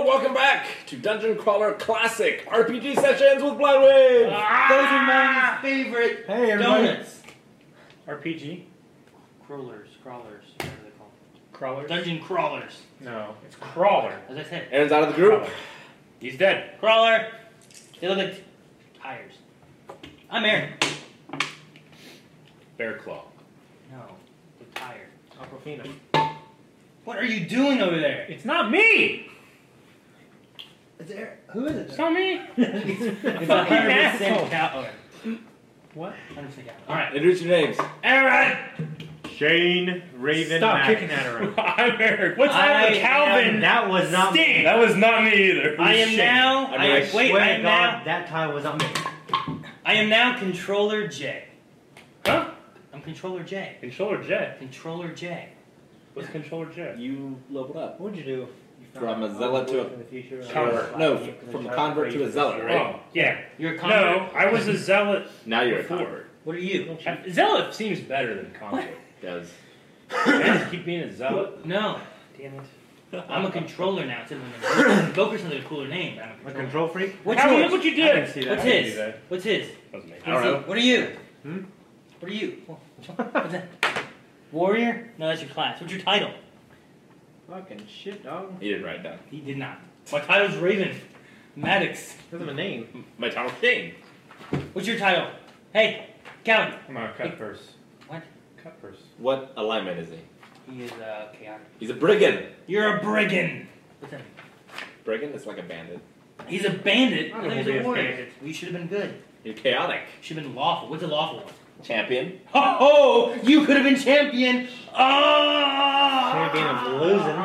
Hello, welcome back to Dungeon Crawler Classic RPG Sessions with Bloodwing! Those are my favorite donuts. RPG? Crawlers, whatever they're called. Crawlers? Dungeon crawlers. No, it's Crawler. As I said. Aaron's out of the group. Crawler. He's dead. Crawler. They look like tires. I'm Aaron. Bear Claw. No, they're tired. Aquafina. What are you doing over there? It's not me! It's Aaron. Who is it? It's not me! It's Fucking 100% asshole. cow. What? 100% cow. Alright. Introduce your names. Aaron! Shane, Raven, Stop Maddox. kicking at her. I'm Eric. What's that with I Calvin? That was not me. Sting. That was not me either. I am Shane. now. I mean, I Swear to am God, now. that time was not me. I am now Controller J. Huh? I'm Controller J. Controller J. Controller J. What's Controller J? You leveled up. What would you do? From a zealot to a... In the future, from a convert to a zealot, right? Oh, yeah. You're a convert. No, I was a zealot Now you're a before. convert. What are you? Zealot seems better than convert. Does. Can I just keep being a zealot? No. Damn it. I'm a controller now. Instead of Goker's another cooler name. I'm a A controller. control freak? What's How, yours? look what you I did. can see that. What's I can his? see that. What's his? Wasn't me. I don't know. What are you? Hmm? What are you? What's that? Warrior? No, that's your class. What's your title? Fucking shit, dog. He didn't write it down. He did not. My title's Raven. Maddox. Doesn't have a name. My title's King. What's your title? Hey, Calvin. Come on, cut first. What? Cut first. What alignment is he? He is chaotic. He's a brigand. You're a brigand. What's that mean? Brigand is like a bandit. He's a bandit. I I don't thought he was know a if he warrior. is bandit. We should have been good. You're chaotic. Should have been lawful. What's a lawful one? Champion. Oh, you could have been champion. Oh! Champion of losing.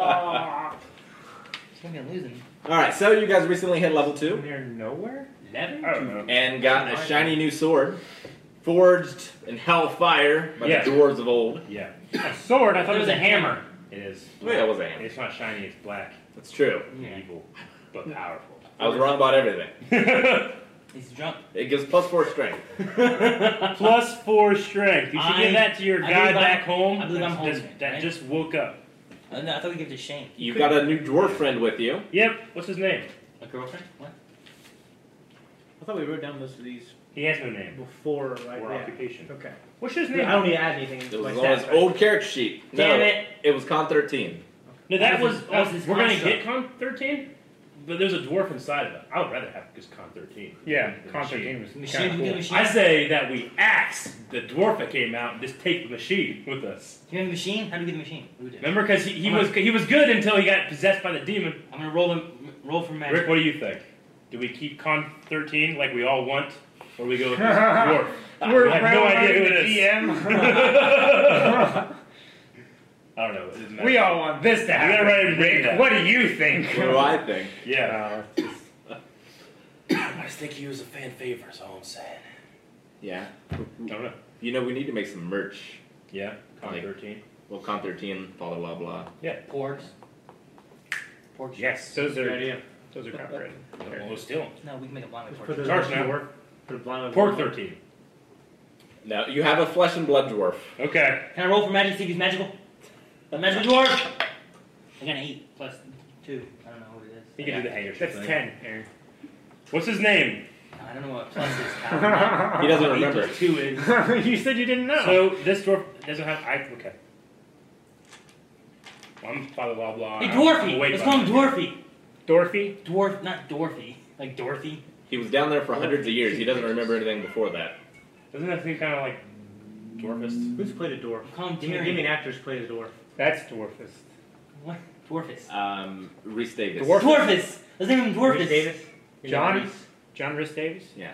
Champion of losing. Alright, so you guys recently hit level 2 Near nowhere? 11? I don't know. and got a shiny new sword. Forged in hellfire by Yes. the dwarves of old. Yeah. A sword? I thought It was a hammer. It is. Oh, yeah, it was a hammer. It's not shiny, it's black. That's true. Yeah. Evil, but powerful. I was wrong about everything. He's drunk. It gives +4 strength. Plus 4 strength. You should give that to your I guy believe back I'm- home. I believe I'm that's- holding it, that right? just woke up. No, I thought we gave it to Shane. You've got a new dwarf friend with you. Yep. What's his name? A girlfriend? What? I thought we wrote down most of these He has no name before, right? or Yeah. occupation. Okay. What's his I name? don't need to add anything. It to my was on his stats, right? old character sheet. Damn No, it. it was Con 13. No, that That was. was his- that was his we're gonna construct. get Con 13, but there's a dwarf inside of it. I would rather have just Con 13. Yeah, The Con machine. 13 was Machine, kind of we get a cool. machine. I say that we axe the dwarf that came out and just take the machine with us. Do you have a machine? How do we get the machine? What do we do? Remember, because he was good until he got possessed by the demon. I'm gonna roll for magic. Rick, what do you think? Do we keep Con 13 like we all want, or do we go with this dwarf? We're I have no idea who it the is. DM. I don't know. It doesn't matter. We all want this to gotta happen. write and read that. What do you think? What do I think? Yeah. I just think he was a fan favorite, is all I'm saying. Yeah. I don't know. You know, we need to make some merch. Yeah. Con Like- 13. Well, Con 13, blah, blah, blah. Porgs. Porgs. Yes, those Good are idea. copyrighted. Well, still. No, we can make a blind Just with put pork. the Charge now. dwarf. Put a blind Pork 13. Now, you have a flesh and blood dwarf. Okay. Can I roll for magic to see if he's magical? A magical dwarf! I got an 8 plus 2. I don't know what it is. You can do the hanger. That's 10, Aaron. What's his name? I don't know what plus is. Calvin. He doesn't 8 remember. plus 2 is. You said you didn't know. So this dwarf doesn't have. Okay. Well, I'm blah blah blah. Hey, I'm Dwarfy! awake Let's by call him now. Dwarfy. Dorothy? Dwarf, not Dorothy. Like Dorothy. He was down there for hundreds of years. He doesn't remember anything before that. Doesn't that seem kind of like dwarfist? Who's played a dwarf? Call him Give me an Tyrion. actor who's played a dwarf. That's Dwarfist. What? Dwarfus. Reese Davis. Dwarf- Dwarfus! Let's name him Dwarfus. Rich Davis. You know John? Reese? John Rhys Davis? Yeah.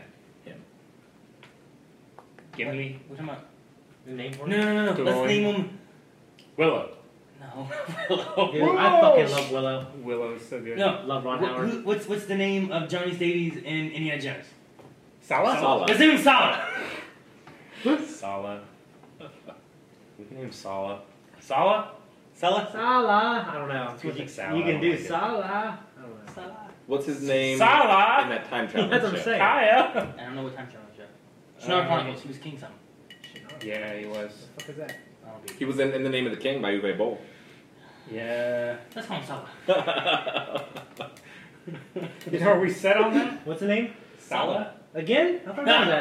Gimli? What am I? The name for No, him? no, no, no. Go Let's on. name him. Willow. No. Dude, I fucking love Willow. Willow's so good. No. Love Ron Wh- Howard. What's the name of Johnny Davies in Indiana Jones? Sala? Sala. Let's name him Sala. Sala. We can name him Sala. Sala? Sala? Sala. I don't know. It's with You, the Sala, you I can don't do like it. Sala. I don't know. Sala. What's his name in Sala. that time travel That's what I'm show? saying. Kaya. I don't know what time travel show. Shannara Chronicles. He was king something. Yeah, he was. What the fuck is that? I don't know. He was in The Name of the King by Uwe Boll. Yeah. Let's call him Sala. Are we set on that? What's the name? Sala? Again? I thought that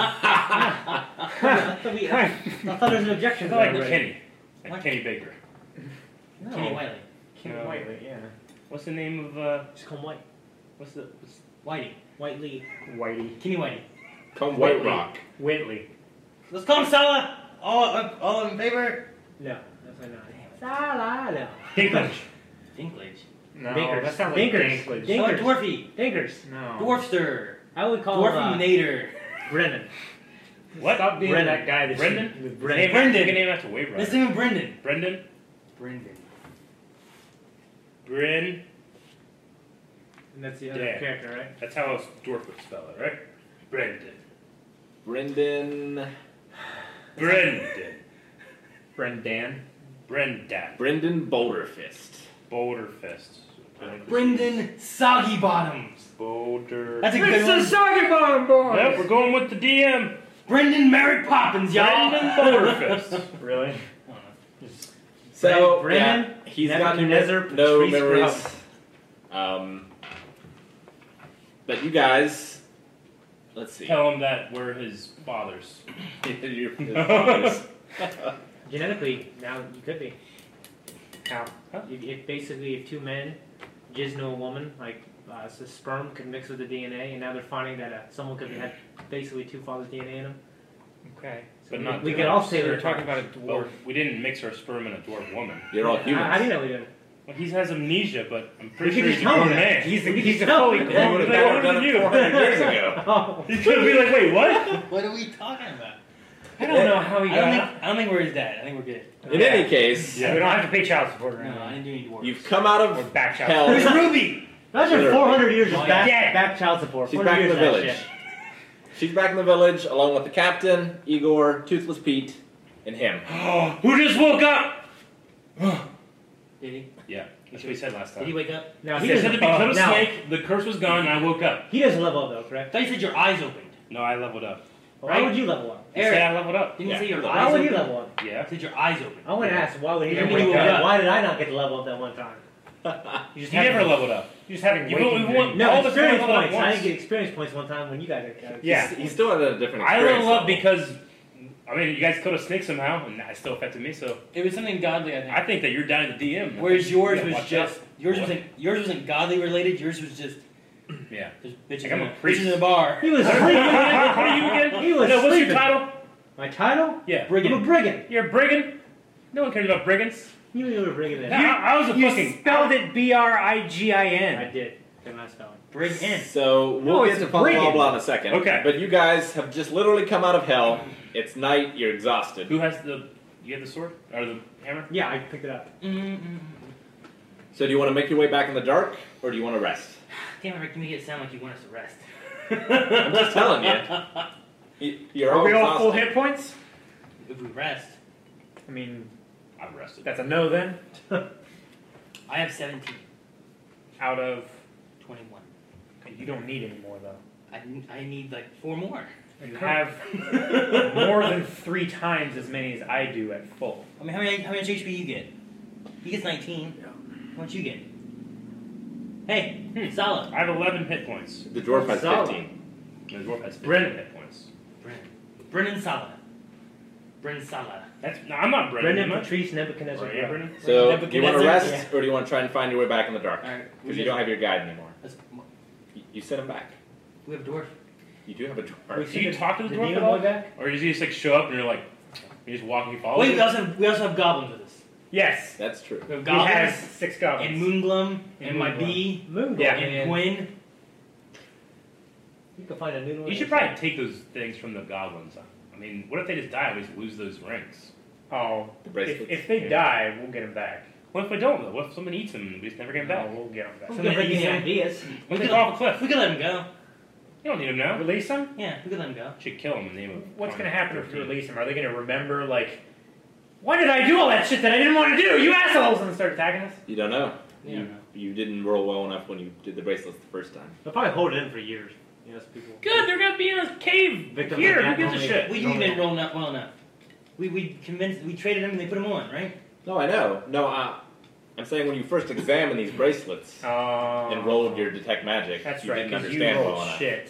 was that. I thought there was an objection I to like that already. Kenny. Like What? Kenny Baker. No. Kenny Whiteley. Kenny No. Whiteley, yeah. What's the name of Just call him White. what's the Whitey. Whiteley. Whitey. Kenny Whitey. Come White Rock. Whitley. Let's call him Sala. All in favor? No, that's not. Sala, no. Dinklage. Dinklage. No, Dinkers. that sounds like Dinkers. Dinklage. Dink- Oh, Dinkers. Dwarfy. Dinkers. No. Dwarfster. I would call him Dwarfinator. Brennan. What? Stop being Brendan. that guy that Brendan? with Name Brendan. Brendan. You can name after Wave Let's Rider. name him Brendan. Brendan. Brendan. Bryn. And that's the other Yeah. character, right? That's how a dwarf would spell it, right? Brendan. Brendan. Brendan. Brendan. Brendan. Brendan Boulderfist. Boulder Fist. Brendan Soggy Bottoms. Boulder. That's a good one. Soggy Bottom Boy! Yep, we're going with the DM. Brendan Merrick Poppins, y'all. Brendan Boulder Fist. Really? I don't know. So, Brendan, yeah, he's got Nebuchadnezzar, no Patrice memories. Browne. But you guys, let's see. Tell him that we're his fathers. Your fathers. Genetically, now you could be. How? If basically, if two men jizz into a woman, like so sperm could mix with the DNA, and now they're finding that someone could have basically two fathers' DNA in them. Okay. But not we dwarves. could all say We're they're talking about a Well, dwarf. we didn't mix our sperm in a dwarf woman. You're all How do you humans. know we did? Well, he has amnesia, but I'm We pretty could sure just he's a tell him grown that. man. He's a fully You would grown have Like, never what done did it you? 400 years ago. Oh, He's gonna be like, wait, what? What are we talking about? I don't know how he I don't, got think, I don't think we're his dad. I think we're good. In any case, Yeah. We don't have to pay child support right No, I now. didn't do any dwarves. you've come out Or of back child hell. Who's Ruby? imagine Sure. 400 years of Oh, back, yeah. back child support. She's 400 back in years the of that village. shit. She's back in the village along with the captain, Igor, Toothless Pete, and him. Who just woke up? Did he? Yeah, that's what he said last Did he time. wake up? Now He he said to doesn't. become a now, snake, the curse was gone, and I woke up. he doesn't level up though, I correct? thought you said your eyes opened. No, I leveled up. Why Right? would you level up? You say I leveled up. Didn't Yeah. you say your Why Why eyes would opened? he level up? Yeah. You said your eyes opened. I want to ask why would he Yeah, level when you up? woke up. Why did I not get to level up that one time? You just never leveled up. You're just having You waking won't- dreams. No, All the experience time leveled up points. I once. didn't get experience points one time when you guys got Yeah. He's still at a different I experience. leveled up level. because, I mean, you guys killed a snake somehow, and it still affected me, so It was something godly, I think. I think that you're down to the DM. Whereas yours Yeah, was watch just yours wasn't godly related. Yours was just Yeah. there's bitches, Like I'm a in, priest. bitches in the bar. He was What sleeping. are you again? He was No, what's your sleeping. title? My title? Yeah. I'm a Brigand. brigand. You're a brigand? No one cares about brigands. You knew you were a brigand then. I was a You fucking. spelled it B-R-I-G-I-N. I did. Did not spell it. Brigand. So we'll No, get it's to blah blah brigand. blah in a second. Okay. But you guys have just literally come out of hell. It's night. You're exhausted. Who has the? You have the sword or the hammer? Yeah, I picked it up. So do you want to make your way back in the dark, or do you want to rest? Damn it, Rick, you make it sound like you want us to rest. I'm just telling you. You're Are all we all full exhausted. hit points? If we rest, I mean, I'm rested. that's a no then. I have 17, Out of 21. you don't need any more though. I need like 4 more. You have more than 3 times as many as I do at full. I mean, how much HP you get? He gets 19. How much you get? Hey, solid. I have 11 hit points. The dwarf has Solid. 15. The dwarf has 15 Brennan. hit points. Brennan Sala. Brennan Sala. That's no, I'm not Brennan. Brendan, am I? Patrice, Nebuchadnezzar. Or are you Brennan? So do you want to Nebuchadnezzar? rest, Yeah. or do you want to try and find your way back in the dark? Alright, Because you don't have your guide anymore. let's- You send him back. we have a dwarf. You do have a We dwarf. Do you talk to the The dwarf demon at all? boy back? Or does he just like show up and you're like, you just walk and you follow? Wait, him? we also have goblins with us. Yes. That's true. We have He has goblins 6 goblins. and Moonglum And and my Moonglum. bee Moon. Yeah. and Gwyn. You can find a noodle. You should probably take those things from the goblins. I mean, what if they just die and we just lose those rings? Oh, The bracelets. if they Yeah. die, we'll get them back. What if we don't though? What if someone eats them and we just never get them No, back? we'll get them back. I'm gonna bring you any ideas. What if they fall off a cliff? We could let him go. You don't need them now. Release them? Yeah, we could let him go. Should kill him in the name of. What's going to Connor happen if you 13. release them? Are they going to remember, like, why did I do all that shit that I didn't want to do? You assholes! And start attacking us? You don't know. Yeah. You didn't roll well enough when you did the bracelets the first time. They'll probably hold it in for years. Yes, people. Good, they're gonna be in a cave. Victims Here, of who that gives a only- shit? We didn't even roll well enough. We traded him and they put him on, right? No, I know. No, I'm saying when you first examined these bracelets and rolled your detect magic, That's you right, didn't 'cause understand you well rolled enough. shit.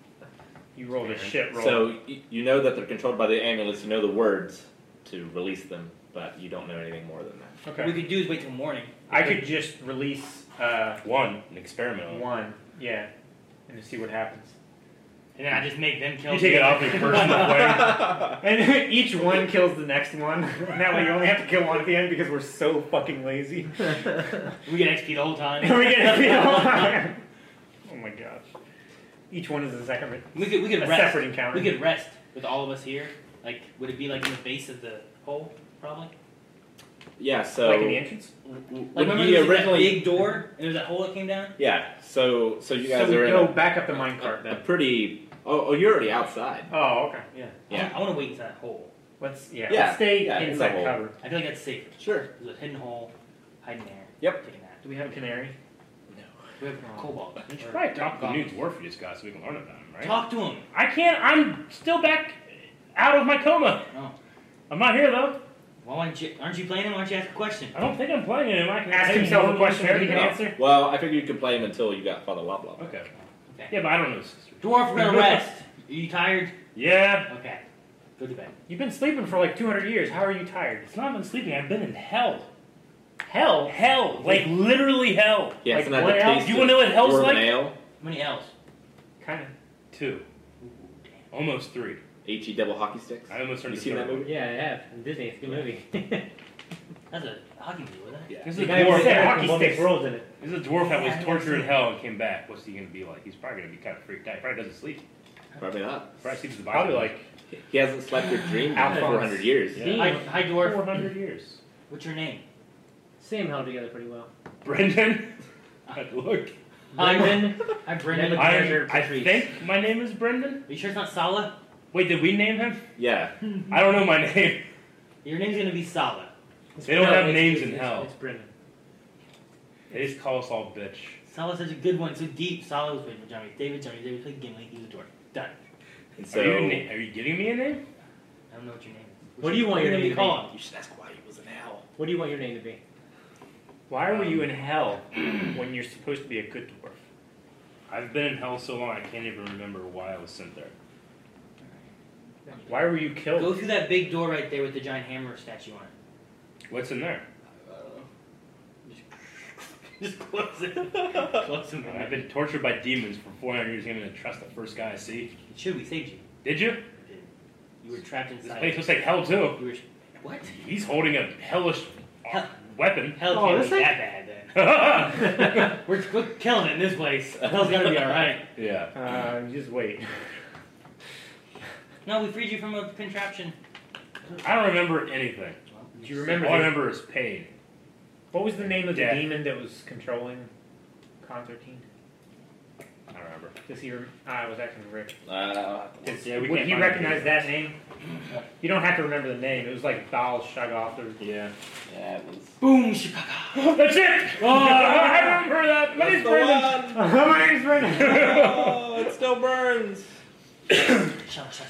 You rolled a shit roll. So you know that they're controlled by the amulets. You know the words to release them, but you don't know anything more than that. What we could do is wait till morning. I could just release One, an experiment on it. one, yeah, and see what happens. And then I just make them kill You take me. it off your personal flame. And each one kills the next one. That way you only have to kill one at the end because we're so fucking lazy. We get XP the whole time. We get a whole time. Oh my gosh. Each one is a second. We could a rest. separate encounter. We could rest with all of us here. Like, would it be like in the base of the hole? Probably. Yeah. So Like in the entrance? Like, remember he there was that originally big door and there was that hole that came down? Yeah. So you guys So we are in go back up the minecart a then. pretty. Oh, you're already outside. Oh, okay. Yeah. Yeah. I want to wait inside that hole. Let's Yeah, let's stay yeah, in the inside hole. cover. I feel like that's safer. Sure. There's a hidden hole, hiding there. Yep. Taking that. Do we have a canary? We have cobalt. You should probably talk to the new dwarf you just got so we can learn about him, right? Talk to him. I can't. I'm still back out of my coma. Oh. I'm not here though. Well, aren't you playing him? Why don't you ask a question? I don't think I'm playing him. I can Ask take himself more a than question that he one can character. answer. Well, I figured you could play him until you got Father Loblob. Okay. Okay. Yeah, but I don't know his sister. Dwarf, we're gonna rest. Are you tired? Yeah. Okay. Go to bed. You've been sleeping for like 200 years. How are you tired? It's not been sleeping. I've been in hell. Hell? Hell. Like literally hell. He hasn't Like, had what the else? taste You of wanna know what hell's dwarven like? ale. How many L's? Kind of. 2. Almost 3. HE double hockey sticks. I almost turned You to seen that third. movie? Yeah, I have. In Disney, it's a good movie. That's a hockey movie, wasn't it? Yeah. This is The a guy who dwarf. said That, hockey One with sticks. rolls in it. this is a dwarf that Yeah, was tortured in hell and came back. What's he gonna be like? He's probably gonna be kind of freaked out. He probably doesn't sleep. Probably not. He probably sleeps with the Probably Bible. like He hasn't slept or dreamed in Alphonse. 400 years. Yeah. Hi, dwarf. 400 years. What's your name? Same held together pretty well. Brendan. Look. Hi, Brendan. Hi, Brendan. Never- Are I think my name is Brendan. you sure it's not Sala? Wait, did we name him? Yeah. I don't know my name. Your name's gonna be Sala. They don't have it's- names it's- in hell. It's Brendan. They just call us all bitch. Sala's such a good one, so deep. Sala was played for Johnny. David played Gimli. He was a dwarf. Done. And so Are you giving me a name? I don't know what your name is. What do you want your gonna name be to be? called? you should ask why he was in hell. What do you want your name to be? Why were you in hell when you're supposed to be a good dwarf? I've been in hell so long I can't even remember why I was sent there. Why were you Go killed? through that big door right there with the giant hammer statue on it. What's in there? Just close it. Close it. I've been tortured by demons for 400 years. I'm gonna trust the first guy I see. Should we saved you? Did you? You were trapped This inside. place looks like hell too. You were. What? He's holding a hellish Hell- weapon. Hell Oh, can't this be thing? that bad then. we're killing it in this place. Hell's gonna be alright. Yeah. Just wait. No, we freed you from a contraption. I don't remember anything. Do you remember All I the- remember is pain. What was the name of the Death. demon that was controlling Constantine? I don't remember. Does he? I was asking Rick. Yeah, we Would can't he find recognize it. that name? You don't have to remember the name. It was like Baal Shaggoth or. Yeah. Yeah, it was. Boom, Chicago. That's it! Oh, I remember that. My name's Brendan. My name's Brendan. Oh, it still burns. Shut up.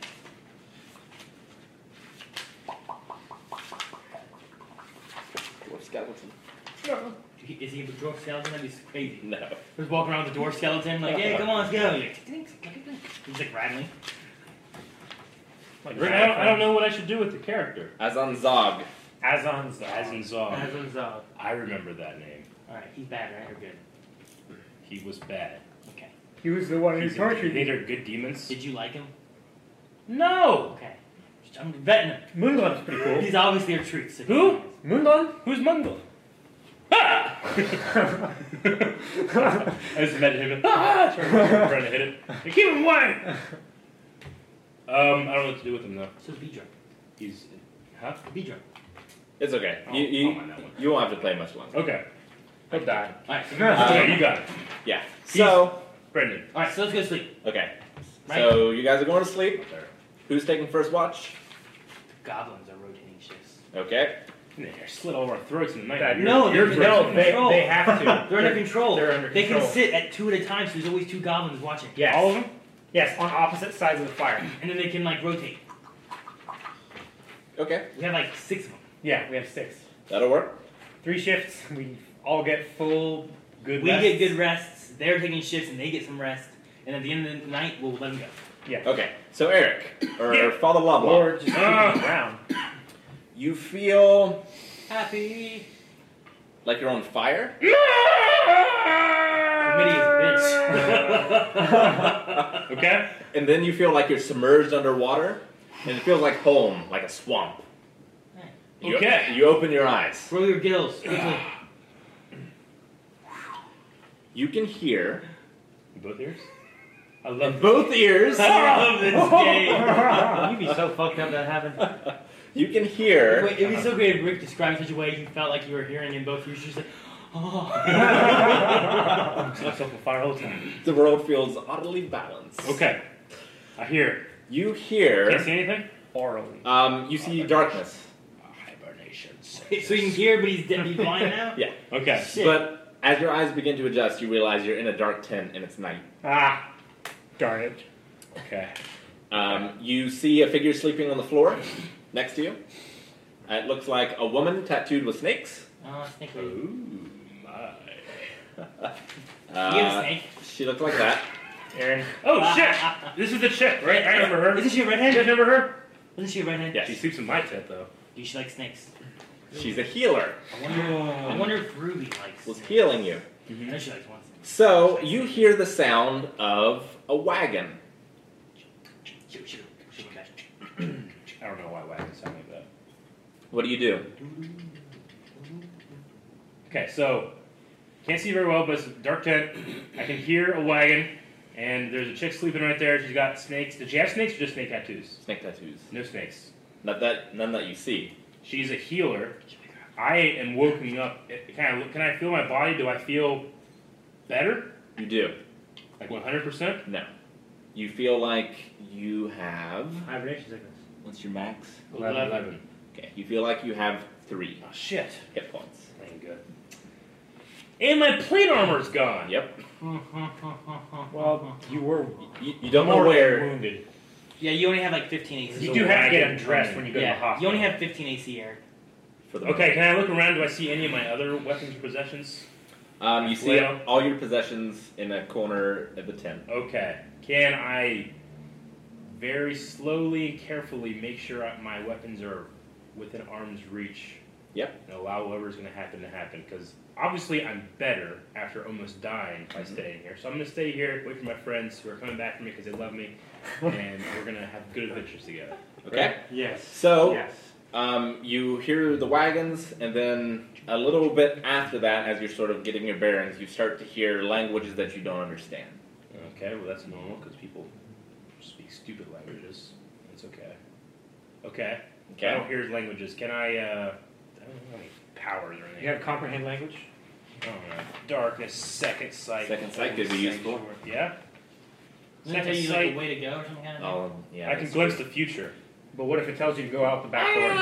Dwarf skeleton. Is he a dwarf skeleton? That'd be crazy. No. Just walking around with the dwarf skeleton, like, hey, come on, let's go. He's like rattling. Like Rick, I don't know what I should do with the character. Azan Zog. Azon's Azanzog. Azanzog. I remember that name. Alright, he's bad, right? Or good? He was bad. Okay. He was the one who These tortured you. are good demons. Did you like him? No! Okay. I'm betting him. Moonglon's pretty cool. He's obviously a truth. So Who? Moonglon? Who's Mungle? Ah! I just imagine him trying to hit it. Hey, keep him away! I don't know what to do with him though. So be drunk. He's. Huh? Be drunk. It's okay. I'll mind that one. You won't have to play much longer. Okay. He'll die. Alright, so, Okay, you got it. Yeah. So, Brendan. alright, so let's go to sleep. okay. Right? So you guys are going to sleep. There. Who's taking first watch? Goblins are rotating shifts. Okay. They're slit all over our throats in the night. That- No, You're they're- first. No, control. they have to. They're under control. They're under They control. can sit at 2 at a time, so there's always 2 goblins watching. Yes. All of them? Yes, on opposite sides of the fire. And then they can like rotate. Okay. We have like 6 of them. Yeah, we have 6. That'll work. 3 shifts. We all get full good We rests. get good rests. They're taking shifts and they get some rest. And at the end of the night, we'll let them go. Yeah. Okay, so Eric, or Yeah. Father Loblaw, Or just keep them around. you feel Happy. like you're on fire. Committee is a bitch. Okay. And then you feel like you're submerged underwater, and it feels like home, like a swamp. You, Okay. You open your eyes. Roll your gills. Quickly. You can hear Both ears. I in love both ears. I love this game. You'd be so fucked up that happened. You can hear. Wait, it'd be so great if Rick described such a way you felt like you were hearing in both ears. You're just like, oh. myself on fire all the time. The world feels oddly balanced. Okay. I hear. You Can't hear. see anything. Orally. You see darkness. Hibernation. So you can hear, but he's blind now? Yeah. Okay. Shit. But as your eyes begin to adjust, you realize you're in a dark tent and it's night. Ah, darn it. Okay. You see a figure sleeping on the floor next to you. It looks like a woman tattooed with snakes. Oh, snake lady. Ooh my. You have a snake? She looks like that. Aaron. Oh shit! This is the chick, right? I remember her. Isn't she a You redhead? guys remember her? Isn't she a redhead? Yes. She sleeps in my tent though. Do she like snakes? She's a healer. I wonder if Ruby likes Was snakes. healing you. I know she likes one snake. So you hear the sound of a wagon. Shoot. I don't know why wagons sound like that. What do you do? Okay, so can't see very well, but it's a dark tent. I can hear a wagon, and there's a chick sleeping right there. She's got snakes. Did she have snakes or just snake tattoos? Snake tattoos. No snakes. None that you see. She's a healer. I am woken up. Can I feel my body? Do I feel better? You do. Like 100%? No. You feel like you have. Hibernation sickness. What's your max? 11. Okay. You feel like you have 3 Oh, shit. hit points. That ain't good. And my plate armor's gone. Yep. Well, you were You don't know mortally where. wounded. Yeah, you only have like 15 AC. You do have to get undressed when you go to the Yeah, hospital. you only have 15 AC, Eric. For the Okay, can I look around? Do I see any of my other weapons or possessions? You see Well- all your possessions in a corner of the tent. Okay. Can I very slowly and carefully make sure my weapons are within arm's reach? Yep. And allow whatever's going to happen. Because obviously I'm better after almost dying by staying here. So I'm going to stay here, wait for my friends who are coming back for me because they love me. And we're going to have good adventures together. Okay. Yes. So Yes. you hear the wagons, and then a little bit after that, as you're sort of getting your bearings, you start to hear languages that you don't understand. Okay, well that's normal because people speak stupid languages. It's okay. Okay. I don't hear languages. Can I don't have any powers or anything. You have comprehend language? Alright. Darkness, second sight. Second sight could be useful. Yeah? Doesn't it tell Second you like sight. a way to go or some kind of thing? Oh, yeah. I can that's glimpse true. the future. But what if it tells you to go out the back door?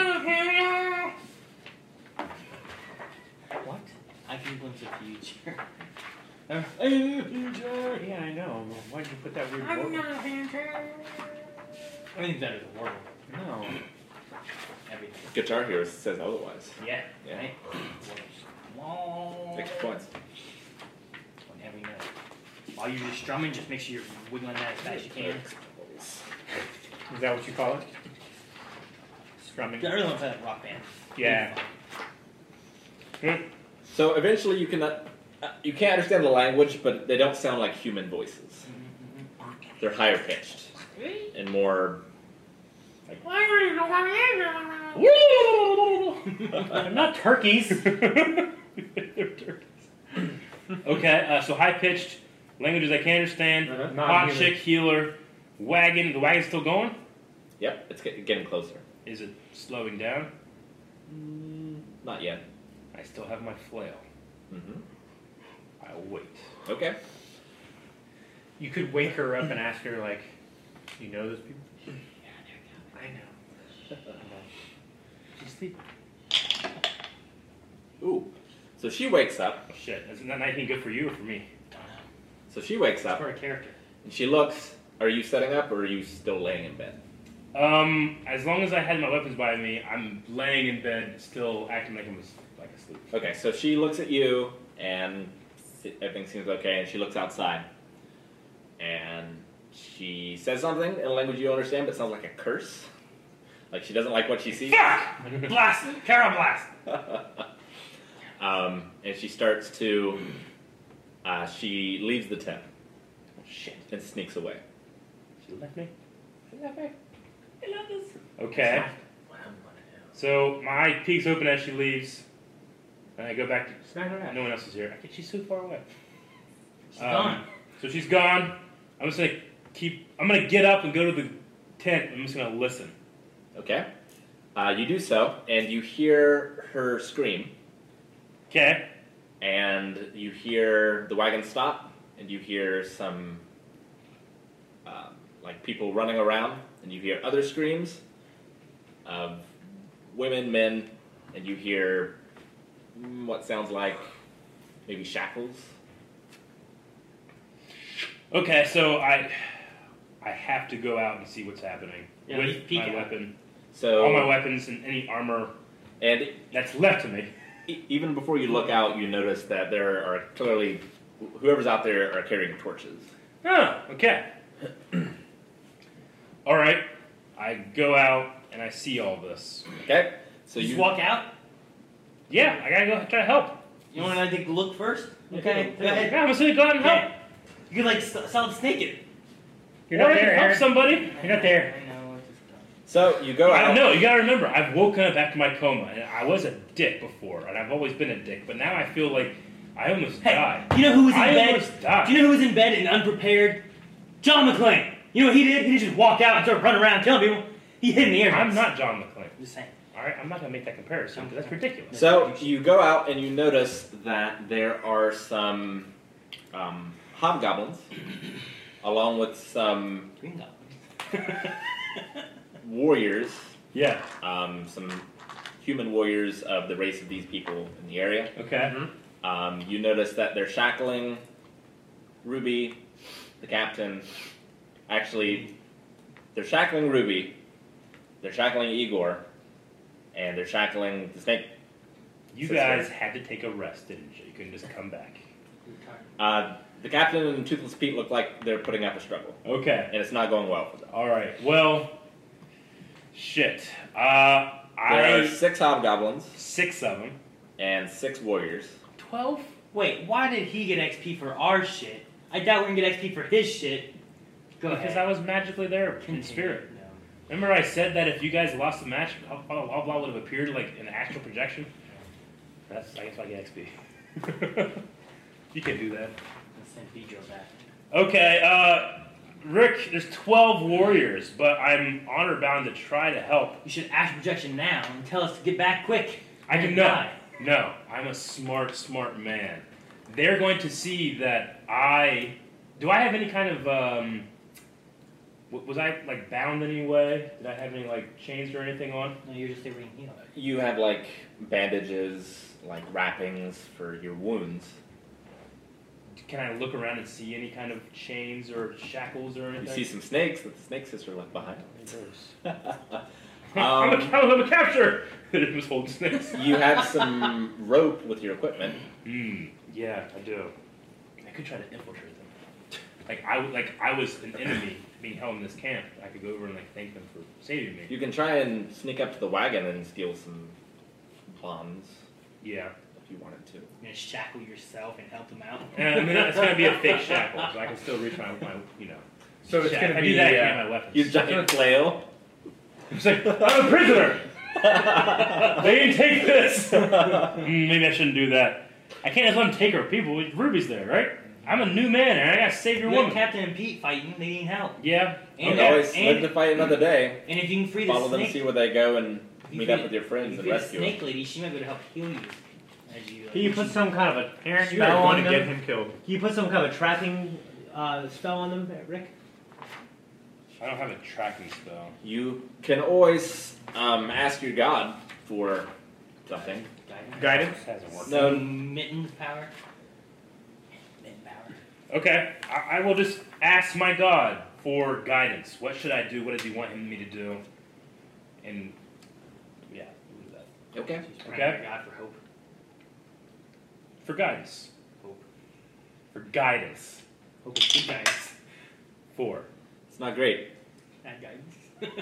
What? I can glimpse the future. Yeah, I know. Why did you put that weird word? I think that is a word. No. Everything. Guitar Hero says otherwise. Yeah. Yeah. Right? Whoa. Extra points. Whenever you know. While you're just strumming, just make sure you're wiggling that as fast as you can. Is that what you call it? Strumming. I really want to play that rock band. Yeah. So eventually you you can't understand the language, but they don't sound like human voices. They're higher pitched and more. I'm not turkeys. Okay, so high pitched languages I can't understand. Not Hot human. chick healer. Wagon. The wagon's still going? Yep, it's getting closer. Is it slowing down? Not yet. I still have my flail. Mm-hmm. I'll wait. Okay. You could wake her up and ask her, like, you know those people? I know. She's sleeping. Ooh. So she wakes up. Oh, shit. Isn't that anything good for you or for me? So she wakes That's up for a character. and she looks. Are you setting up or are you still laying in bed? As long as I had my weapons by me, I'm laying in bed, still acting like I was like asleep. Okay, so she looks at you, and everything seems okay, and she looks outside. And she says something in a language you don't understand, but it sounds like a curse. Like she doesn't like what she sees. Fuck! Blast! Carol blast! And she starts to, she leaves the tent Oh, shit. and sneaks away. She left me? I love this. Okay. What I'm gonna do. So my eye peeks open as she leaves, and I go back to. Smack her ass. No one else is here. She's so far away. She's gone. So she's gone. I'm just gonna I'm gonna get up and go to the tent. I'm just gonna listen. Okay. You do so, and you hear her scream, Okay. and you hear the wagon stop, and you hear some, like people running around, and you hear other screams of women, men, and you hear what sounds like maybe shackles. Okay. So I have to go out and see what's happening Yeah, with peek my out. weapon, So, all my weapons, and any armor and that's left to me. even before you look out, you notice that there are clearly, whoever's out there are carrying torches. Oh, okay. All right. I go out and I see all this. Okay? So You you just walk out. Yeah, I gotta go try to help. You want to take a look first? Okay, go Yeah, ahead. I'm just gonna go out and help. Yeah. You could like solid snake it. You're not Or I can there, help Aaron. somebody. You're not there. I know. It's just dumb. So you go I out. know, you gotta remember, I've woken up after my coma, and I was a dick before, and I've always been a dick, but now I feel like I almost Hey, died. you know who was in I bed? almost died. Do you know who was in bed and unprepared? John McClane. You know what he did? He didn't just walk out and start running around killing people. He hid in the air. I'm not John McClane. Just saying. Alright, I'm not gonna make that comparison, because that's ridiculous. So you go out and you notice that there are some hobgoblins, along with some Green Goblins. warriors, Yeah, some human warriors of the race of these people in the area. okay. You notice that they're shackling Ruby, the captain. Actually, they're shackling Ruby, they're shackling Igor, and they're shackling the snake. You Sister. guys had to take a rest, didn't you? You couldn't just come back. The captain and Toothless Pete look like they're putting up a struggle, Okay. and it's not going well for them. Alright, well, shit. There are 6 hobgoblins 6 of them. and 6 warriors. 12? Wait, why did he get XP for our shit? I doubt we're gonna get XP for his shit. Go Because ahead. I was magically there in Continue. spirit. No. Remember I said that if you guys lost the match, blah blah blah would have appeared like in astral projection? I guess I get XP. You can do that. Let's send Pedro back. Okay, Rick, there's 12 warriors, but I'm honor bound to try to help. You should ask projection now and tell us to get back quick. I can Die. No, I'm a smart man. They're going to see that do I have any kind of was I like bound in any way? Did I have any like chains or anything on? No, you're just a ring heel. You have like bandages, like wrappings for your wounds. Can I look around and see any kind of chains or shackles or anything? You see some snakes that the snake sister left behind. I'm a capture! It was holding snakes. You have some rope with your equipment. Yeah, I do. I could try to infiltrate them. Like I was an enemy being held in this camp. I could go over and like thank them for saving me. You can try and sneak up to the wagon and steal some bonds Yeah. if you wanted to. You're gonna shackle yourself and help them out. And I mean, it's gonna be a fake shackle, so I can still reach my you know. So it's shack- gonna if I be, do that, I can get my weapons. Use giant flail. It's like, I'm a prisoner! They didn't take this! Maybe I shouldn't do that. I can't just let them take our people. Ruby's there, right? I'm a new man, and I gotta save your You and woman. Captain and Pete fighting, they need help. Yeah. And, Okay, always live and, to fight another day. and if you can free the Follow them, snake, see where they go, and if you meet free- up with your if friends you and free the rescue them. snake lady, she might be able to help heal you. As you, Can you put some kind of a Aaron, you spell are on going to them? get him killed. Can you put some kind of a tracking spell on them, Rick? I don't have a tracking spell. You can always ask your god for something. Guidance? Hasn't worked. No. Mittens power. Mitten power. Okay, I will just ask my god for guidance. What should I do? What does he want me to do? And yeah, we'll do that. Okay. Okay. God for hope. For guidance. Hope. For guidance. Hope is good guidance. 4. It's not great. Bad guidance.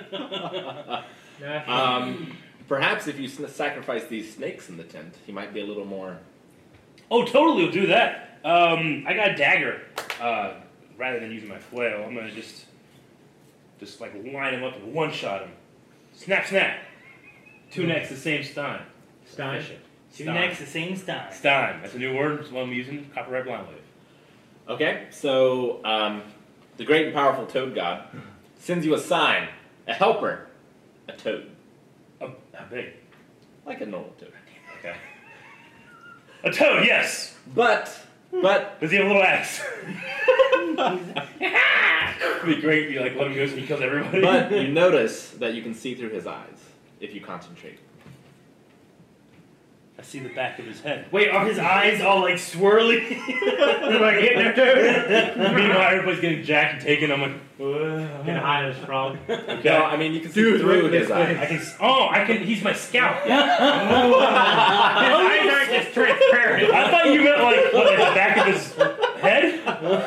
Perhaps if you sacrifice these snakes in the tent, he might be a little more. Oh, totally, we'll do that. I got a dagger. Rather than using my flail, I'm gonna just like line him up and one-shot him. Snap, snap. 2 necks the same Stein. Stein? Efficient. Two Stein. necks, the same style. Stein. That's a new word. It's one I'm using. Copyright Blind Wave. Okay, so the great and powerful toad god sends you a sign, a helper, a toad, Oh, how big? like a normal toad. Okay. A toad, yes. But Does he have a little axe? It'd be great if you like let him go so he kills everybody. but you notice that you can see through his eyes if you concentrate. I see the back of his head. Wait, are his eyes all like swirly? Like hitting their toad. Meanwhile, everybody's getting jacked and taken. I'm like, Can hide as frog. okay. No, I mean you can see Dude, through look at his this eyes. I can. I can. He's my scout. His eyes aren't just transparent. I thought you meant like what, the back of his head.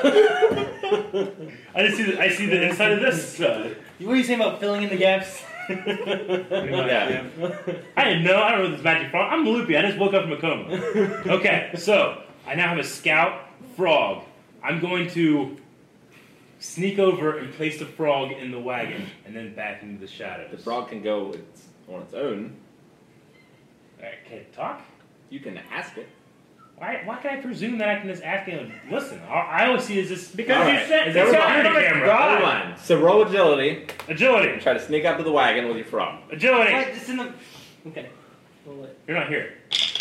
I see the inside of this. What were you saying about filling in the gaps? Yeah. I didn't know. I don't know this magic frog. I'm loopy. I just woke up from a coma. Okay, so I now have a scout frog. I'm going to sneak over and place the frog in the wagon, and then back into the shadows. The frog can go on its own. Alright, can it talk? You can ask it. Why can I presume that I can just ask him? Listen, I always see it as this Because All you right. said Is that it's behind the not a camera? god. Never mind. So roll agility agility, and try to sneak up to the wagon with your frog. agility. What? Just in the. Okay. Roll it. You're not here.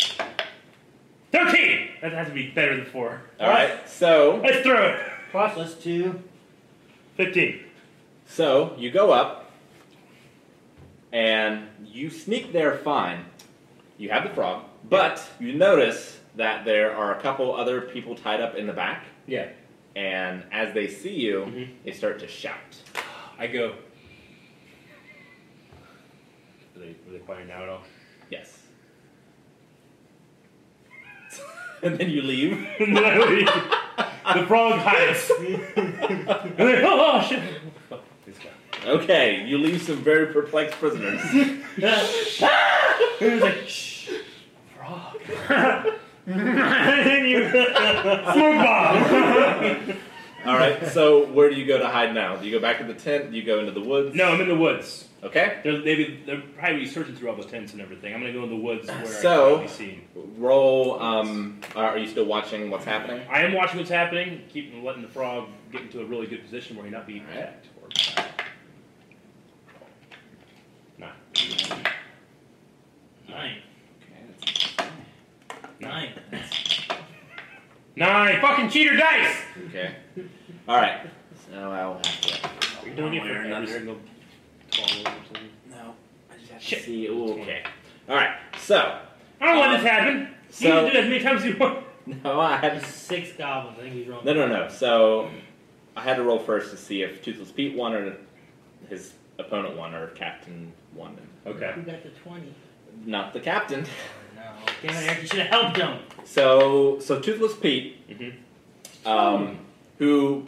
13. That has to be better than 4. All right. So Let's throw it. Plus 2. 15. So you go up and you sneak there fine. You have the frog, but you notice that there are a couple other people tied up in the back, Yeah. and as they see you, Mhm. they start to shout. I go. Are they quiet now at all? Yes. And then you leave. And then I leave. The frog hides. And then, oh shit. Fuck this guy. Okay, you leave some very perplexed prisoners. It was like, shh. Frog. And then you. Smoke bomb. All right, so where do you go to hide now? Do you go back to the tent? Do you go into the woods? No, I'm in the woods. Okay. They're probably searching through all the tents and everything. I'm gonna go in the woods where So- I can be seen. Roll. Are you still watching what's happening? I am watching what's happening, keeping letting the frog get into a really good position where he not be Alright. attacked. Nah. 9. Okay. 9. 9 fucking cheater dice! Okay. All right. So I'll have to. You're doing it one for way or every another. single 12 or something. No, I just have to Shit. see. Ooh, okay. All right. So I don't want this to happen. You So- can do it as many times as you want. no, I had There's 6 goblins. I think he's wrong. no. So I had to roll first to see if Toothless Pete won or his opponent won or Captain won. Okay. Who got the 20? Not the captain. No. Damn it, Eric, you should have helped him. So Toothless Pete, Mm-hmm. who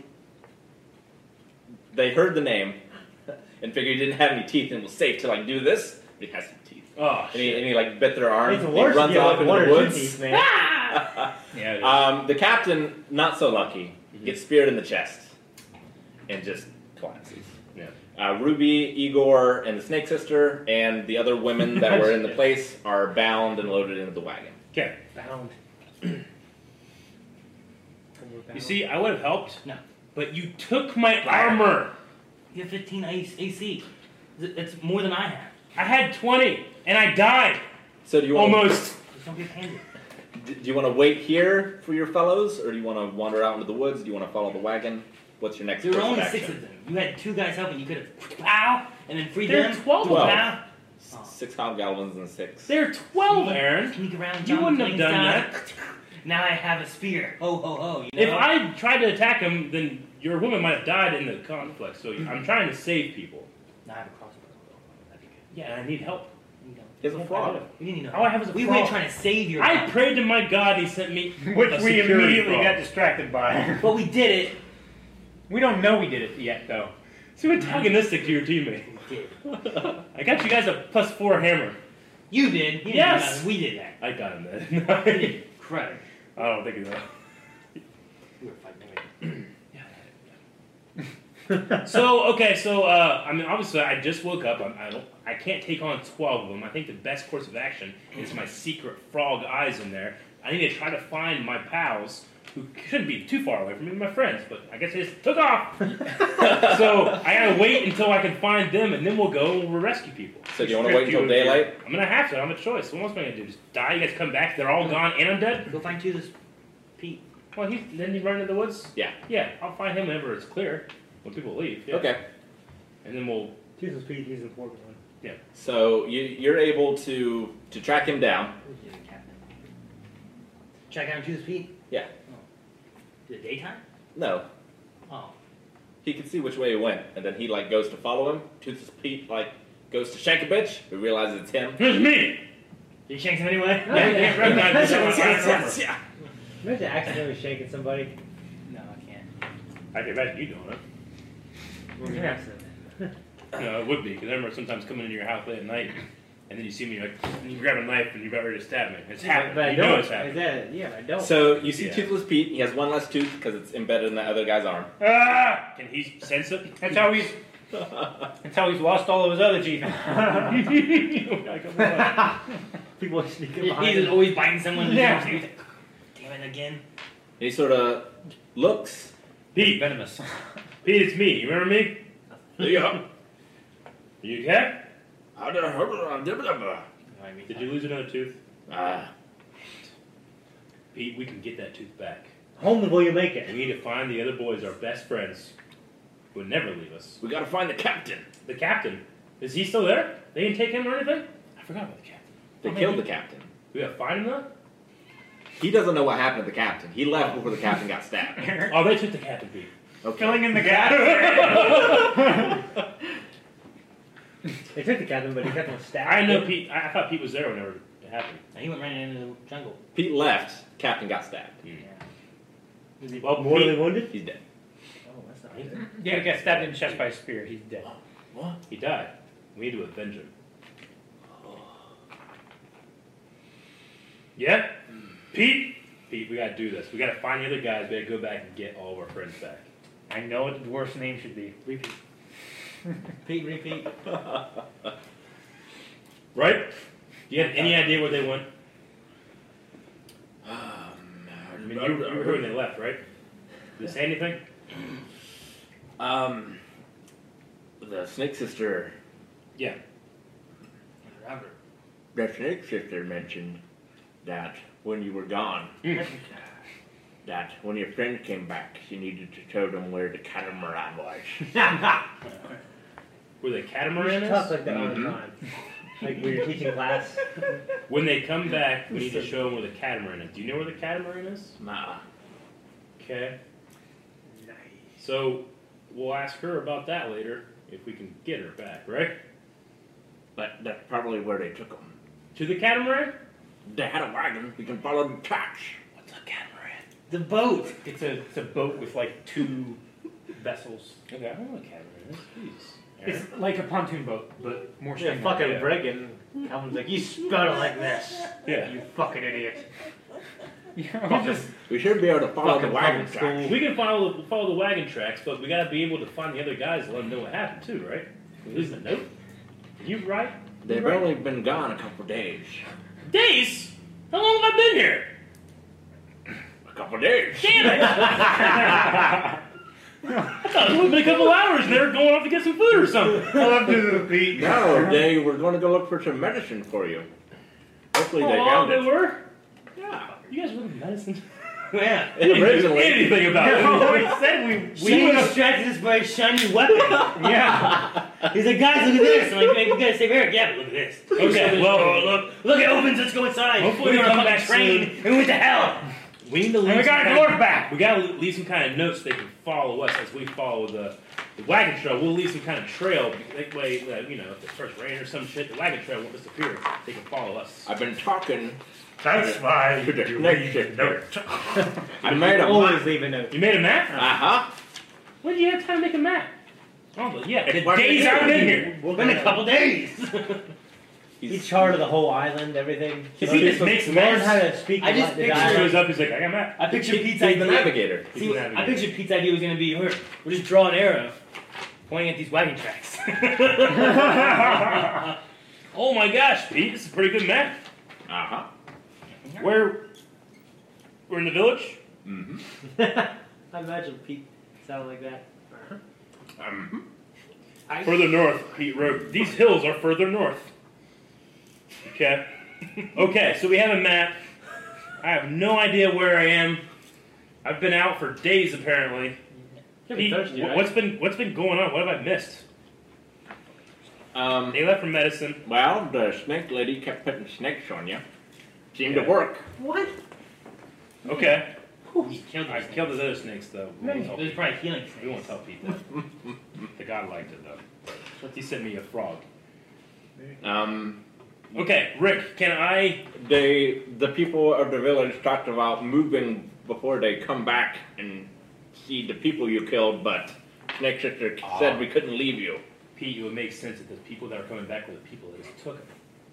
they heard the name and figured he didn't have any teeth and was safe to like do this, but he has some teeth. Oh, And he like bit their arm. It's He worse runs if you off have into one the or two woods. teeth, man. yeah, it is. The captain, not so lucky, gets speared in the chest and just collapses. Yeah. Ruby, Igor, and the Snake Sister, and the other women that were in the place are bound and loaded into the wagon. Okay. Bound. You see, I would have helped. No. But you took my armor. You have 15 AC. That's more than I have. I had 20, and I died. So do you want Almost. Just don't get handed. do you want to wait here for your fellows, or do you want to wander out into the woods? Do you want to follow the wagon? What's your next There were course of only 6 action? of them. You had 2 guys helping. You could have pow and then freed There are them. 12 of them. Pow. 6 hobgoblins and 6. There are 12, Aaron. Sneak around. You John wouldn't have Flings done down. that. Now I have a spear. Ho ho ho. You know? If I tried to attack him, then your woman might have died in the conflict. So I'm trying to save people. Now I have a crossbow. That'd be good. Yeah, and I need help. You know. He's a frog. We didn't know. All I have is a We frog. weren't trying to save your. I prayed to my God. He sent me Which a we security immediately frog. got distracted by. But we did it. We don't know we did it yet, though. So antagonistic to your teammate. We did. I got you guys a +4 hammer. You did. He didn't Yes. do nothing. We did that. I got him We then. did. Crud. I don't think of that. We were fighting. So I mean, obviously, I just woke up. I can't take on 12 of them. I think the best course of action is my secret frog eyes in there. I need to try to find my pals who shouldn't be too far away from me, my friends. But I guess they just took off. So I gotta wait until I can find them, and then we'll go and we'll rescue people. So do you want to wait until daylight? I'm gonna have to. I don't have a choice. What else am I gonna do? Just die? You guys come back? They're all gone, and I'm dead. Go find Tooth's Pete. Well, then you run into the woods. Yeah. Yeah, I'll find him whenever it's clear. When people leave. Yeah. Okay. And then we'll. Jesus Pete, he's an important one. So you're able to track him down. Check out Tooth's Pete? Yeah. Oh. The daytime? No, Oh. he can see which way he went, and then he like goes to follow him. Toothless Pete like goes to shank a bitch. He realizes it's him. Here's me. Did you shank him anyway? Yeah, you can't recognize this. Yeah. Imagine accidentally shaking somebody. No, I can't. I can imagine you doing it. Yeah. No, it would be, because I remember sometimes coming into your house late at night, and then you see me like, and you grab a knife and you're about ready to stab me. It's happening. But I You don't. know it's happening. Yeah, I don't. So you see Yeah. Toothless Pete. He has one less tooth because it's embedded in that other guy's arm. Ah! Can he sense it? That's how he's lost all of his other teeth. People sneaking behind He's him. always biting someone. Yeah. Damn it again. He sort of looks. Pete, Venomous. Pete, it's me. You remember me? Yeah. You okay? Did you lose another tooth? Pete, we can get that tooth back. Only will you make We it. need to find the other boys, our best friends, who would never leave us. We gotta find the captain. The captain. Is he still there? They didn't take him or anything? I forgot about the captain. They killed the captain. We gotta find him though? He doesn't know what happened to the captain. He left before the captain got stabbed. Oh, they took the captain, Pete. Okay. Killing in the gas. They took the captain, but the captain was stabbed. I know Pete. I thought Pete was there whenever it happened. He went right into the jungle. Pete left. Captain got stabbed. Was he Well, Mortally Pete, wounded? He's dead. Oh, that's not good. Yeah, he got stabbed in the chest by a spear. He's dead. What? he died. We need to avenge him. Yeah? Pete? Pete, we gotta do this. We gotta find the other guys. We gotta go back and get all of our friends back. I know what the worst name should be. Repeat. Pete, repeat. Right? Do you have any idea where they went? I mean, you were here when they left, right? Did they say anything? The snake sister. Yeah. Robert. The snake sister mentioned that when you were gone, that when your friend came back, she needed to show them where the catamaran was. Were they You catamaran should talk is? like that all the time. Like when you're teaching class. When they come back, we need to show them where the catamaran is. Do you know where the catamaran is? Nah. Okay. So we'll ask her about that later if we can get her back, right? But that's probably where they took them. To the catamaran? They had a wagon. We can follow the tracks. What's a catamaran? The boat. It's a boat with like two vessels. Okay, I don't know what a catamaran is. Jeez. It's like a pontoon boat, but more You're streamlined. fucking breaking. Calvin's like, you spell it like this. Yeah. You fucking idiot. You're just We should be able to follow the Fucking wagon public tracks. We can follow the wagon tracks, but we gotta be able to find the other guys and let them know what happened too, right? We lose the note. You right? They've You right? only been gone a couple days. Days? How long have I been here? A couple days. Damn it! I thought it would have been a couple hours and they were going off to get some food or something. I love to beat. No, they were going to go look for some medicine for you. Hopefully they Oh, found they it. were? Yeah. You guys were medicine. Yeah. They didn't do Originally. anything about it. We said We were distracted us by a shiny weapon. yeah. He's like, guys, look at this. I'm like, hey, we gotta save Eric. Yeah, but look at this. Okay, well, look, it opens. Let's go inside. Hopefully we they were on come a back fucking train and we went to hell. We need to leave. And we got a dwarf back. We gotta leave some kind of notes so they can follow us as we follow the wagon trail. We'll leave some kind of trail. That way, you know, if it starts raining or some shit, the wagon trail won't disappear. They can follow us. I've been talking. That's why you you leave leave a note. I made a Always map. leave a note. You made a map? Uh-huh. When did you have time to make a map? Oh, but yeah, the What days did I've you been do? here. It's been a couple days. He charted the whole island, everything. He just makes learn maps. how to speak I the just the picture He dialect. shows up, he's like, I got a map. I pictured Pete's He's the idea. navigator. He's See, the I navigator. pictured Pete's idea was going to be, we'll just draw an arrow pointing at these wagon tracks. Oh my gosh, Pete, this is a pretty good map. Uh-huh. We're in the village. Mm-hmm. I imagine Pete sounded like that. Further north, Pete wrote, these hills are further north. Okay. Okay, so we have a map. I have no idea where I am. I've been out for days apparently. Could be Pete, thirsty, right? what's been going on? What have I missed? They left for medicine. Well, the snake lady kept putting snakes on you. Seemed to work. What? Okay. He killed I those killed those other snakes though. We won't tell Those people. probably healing We won't snakes. tell people. The god liked it though. He sent me a frog. Okay, Rick, can I? The people of the village talked about moving before they come back and see the people you killed, but Snake Sister said we couldn't leave you. Pete, it would make sense that the people that are coming back were the people that just took him.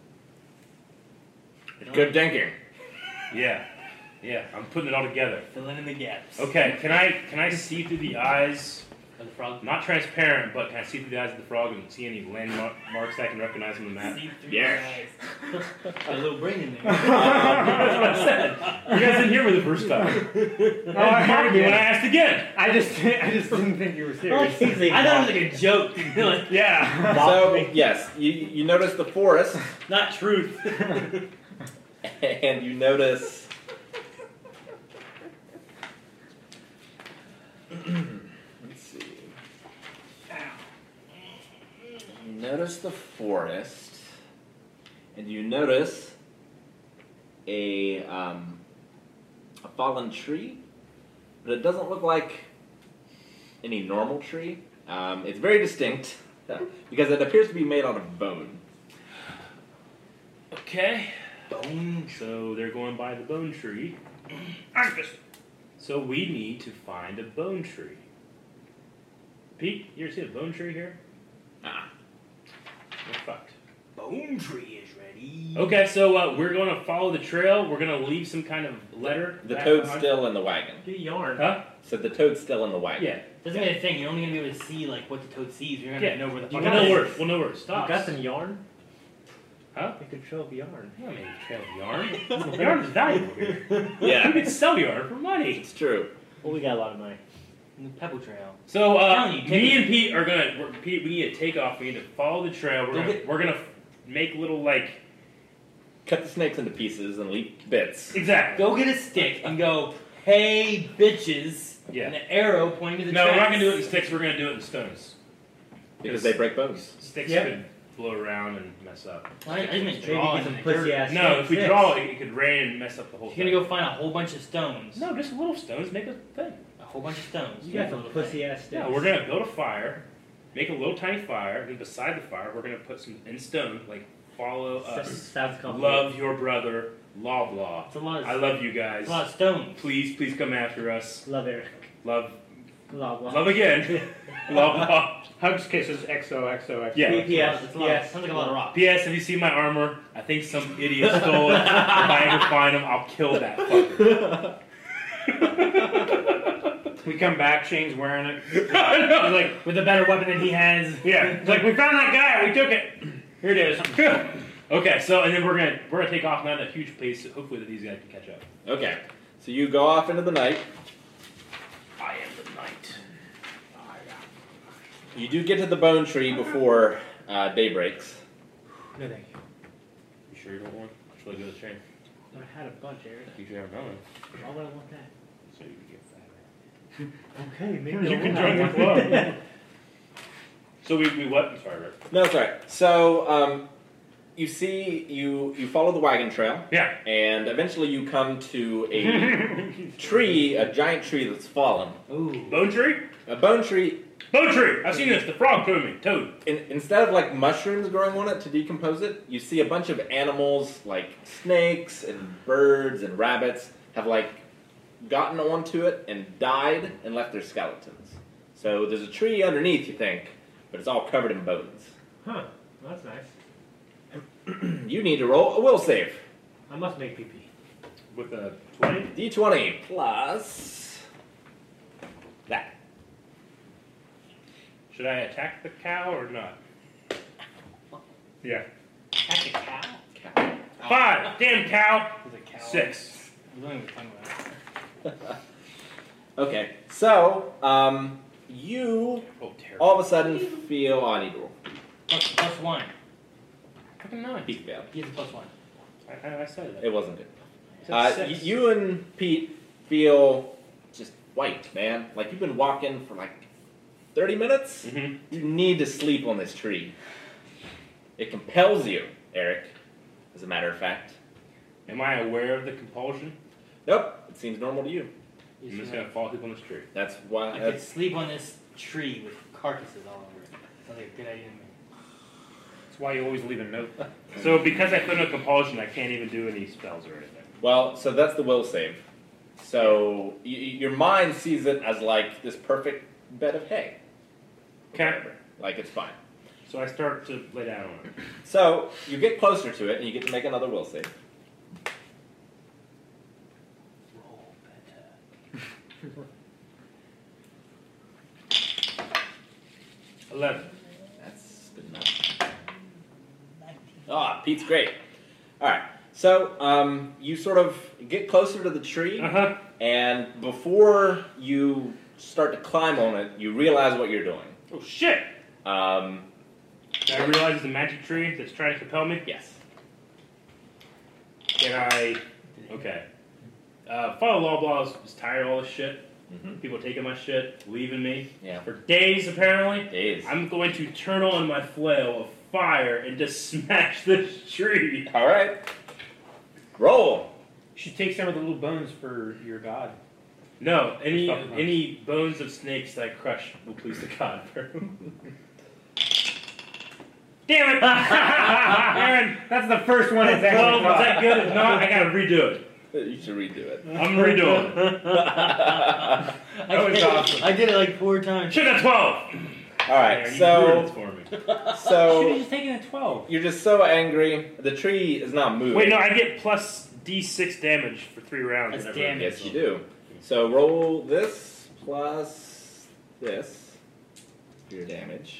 It's good thinking. Yeah, yeah, I'm putting it all together. Filling in the gaps. Okay, can I see through the eyes? Of the frog. Not transparent, but can I see through the eyes of the frog and see any landmarks I can recognize on the map? See through Yes. your eyes. Got a little brain in there. That's what I said. You guys didn't hear me the first time. Oh, I heard When I you. asked again. I just didn't think you were serious. I thought it was like a joke. Like, Yeah. So, yes, you notice the forest, not truth. and you notice... Let's see. You notice the forest, and you notice a fallen tree, but it doesn't look like any normal tree. It's very distinct because it appears to be made out of bone. Okay. Bone. So they're going by the bone tree. So we need to find a bone tree. Pete, you ever see a bone tree here? Ah. We're fucked. Bone tree is ready. Okay, so we're going to follow the trail. We're going to leave some kind of letter. The back toad's behind. still in the wagon. Get yarn. Huh? So the toad's still in the wagon. Yeah. Doesn't mean a thing. You're only gonna be able to see like what the toad sees. You're gonna Yeah. know where the We'll fuck know it where is. we'll know where it You stops. got some yarn? Huh? You could trail yarn. I don't mean trail of yarn. Yarn is valuable here. You Yeah, can sell yarn for money. it's true. Well, we got a lot of money. The Pebble Trail. So telling you, take me it. and Pete are gonna. Pete, we need to take off. We need to follow the trail. Go get- We're gonna make little like. Cut the snakes into pieces and leave bits. Exactly. Go get a stick and go, hey bitches, Yeah. and an arrow pointing to the No, we're not tracks. gonna do it in sticks. We're gonna do it in stones. Because they break bones. Sticks Yeah. could blow around and mess up. I just meant Maybe draw get in some the dirt. pussy ass No, if we sticks. draw it, it could rain and mess up the whole You're thing. gonna go find a whole bunch of stones. No, just little stones. Make a thing. A whole bunch of stones. You got some Little thing. pussy ass sticks. No, we're gonna build a fire, make a little tiny fire, and beside the fire, we're gonna put some in stone, like follow us. Sounds complicated. Love your brother, blah blah. It's a lot of, I love you it's guys. a lot of stones. Please come after us. Love Eric. Love Love again. Blah blah. Hugs, kisses, XOXOXO. Yeah. P.P.S. It's a lot, Yes. sounds like a lot of rocks. P.S. Have you seen my armor? I think some idiot stole it. If I ever find him, I'll kill that fucker. We come back, Shane's wearing it. I know. He's like, With a better weapon than he has. yeah. It's like, we found that guy, we took it. Here it is. Okay, so and then we're gonna take off not in a huge pace. So hopefully that these guys can catch up. Okay, so you go off into the night. I am the knight. You do get to the bone tree before day breaks. No, thank you. You sure you don't want? Should I go to the train? I had a bunch, Eric. You should have known. Why would I want that? So you can get fat. Okay, maybe You I'll can want join the that. club. So we what? I'm sorry, Rick. No, that's right. So you see, you follow the wagon trail, Yeah. and eventually you come to a tree, a giant tree that's fallen. Ooh. Bone tree? A bone tree. Bone tree! I've seen this. The frog told me. Toad. Instead of like mushrooms growing on it to decompose it, you see a bunch of animals like snakes and birds and rabbits have like gotten onto it and died and left their skeletons. So there's a tree underneath, you think, but it's all covered in bones. Huh. That's nice. You need to roll a will save. I must make PP. With a 20? D20 plus that. Should I attack the cow or not? Yeah. That's a cow. Cow. 5! Damn cow! There's a cow. 6. We don't even talk about it. Okay, so you Oh, terrible. all of a sudden feel. Oh, I need to roll. Plus 1. Fucking 9. Pete failed. He has a plus 1. I said that. It wasn't good. I said 6. You and Pete feel just white, man. Like you've been walking for like 30 minutes. Mhm. You need to sleep on this tree. It compels you, Eric, as a matter of fact. Am I aware of the compulsion? Nope, it seems normal to you. I'm just gonna fall asleep on this tree. That's why. I could sleep on this tree with carcasses all over it. Sounds like a good idea to me. That's why you always leave a note. So because I put in a compulsion, I can't even do any spells or anything. Well, so that's the will save. So your mind sees it as like this perfect bed of hay. Okay. Whatever. Like it's fine. So I start to lay down on it. So you get closer to it, and you get to make another will save. Roll better. 11. That's good enough. Ah, Pete's great. All right. So you sort of get closer to the tree, Uh-huh. and before you start to climb on it, you realize what you're doing. Oh shit! Um, I realize it's a magic tree that's trying to compel me. yes. Can I? Okay. Follow Lawblaw is tired of all this shit. Mm-hmm. People taking my shit, leaving me Yeah. for days apparently. Days. I'm going to turn on my flail of fire and just smash this tree. All right. Roll. You should take some of the little bones for your god. No, any Fuck them. any bones of snakes that I crush will please the god. Damn it! Aaron, That's the first one it's well, actually is that good? If not, I gotta redo it. You should redo it. I'm redoing it. That was awesome. I did it like 4 times. Should have 12. All right. Aaron, you ruined So it for me. Should have so just taken a 12. you're just so angry. The tree is not moving. Wait, no, I get plus D6 damage for 3 rounds. That's whenever- damage. Yes, you do. So roll this plus this for your damage.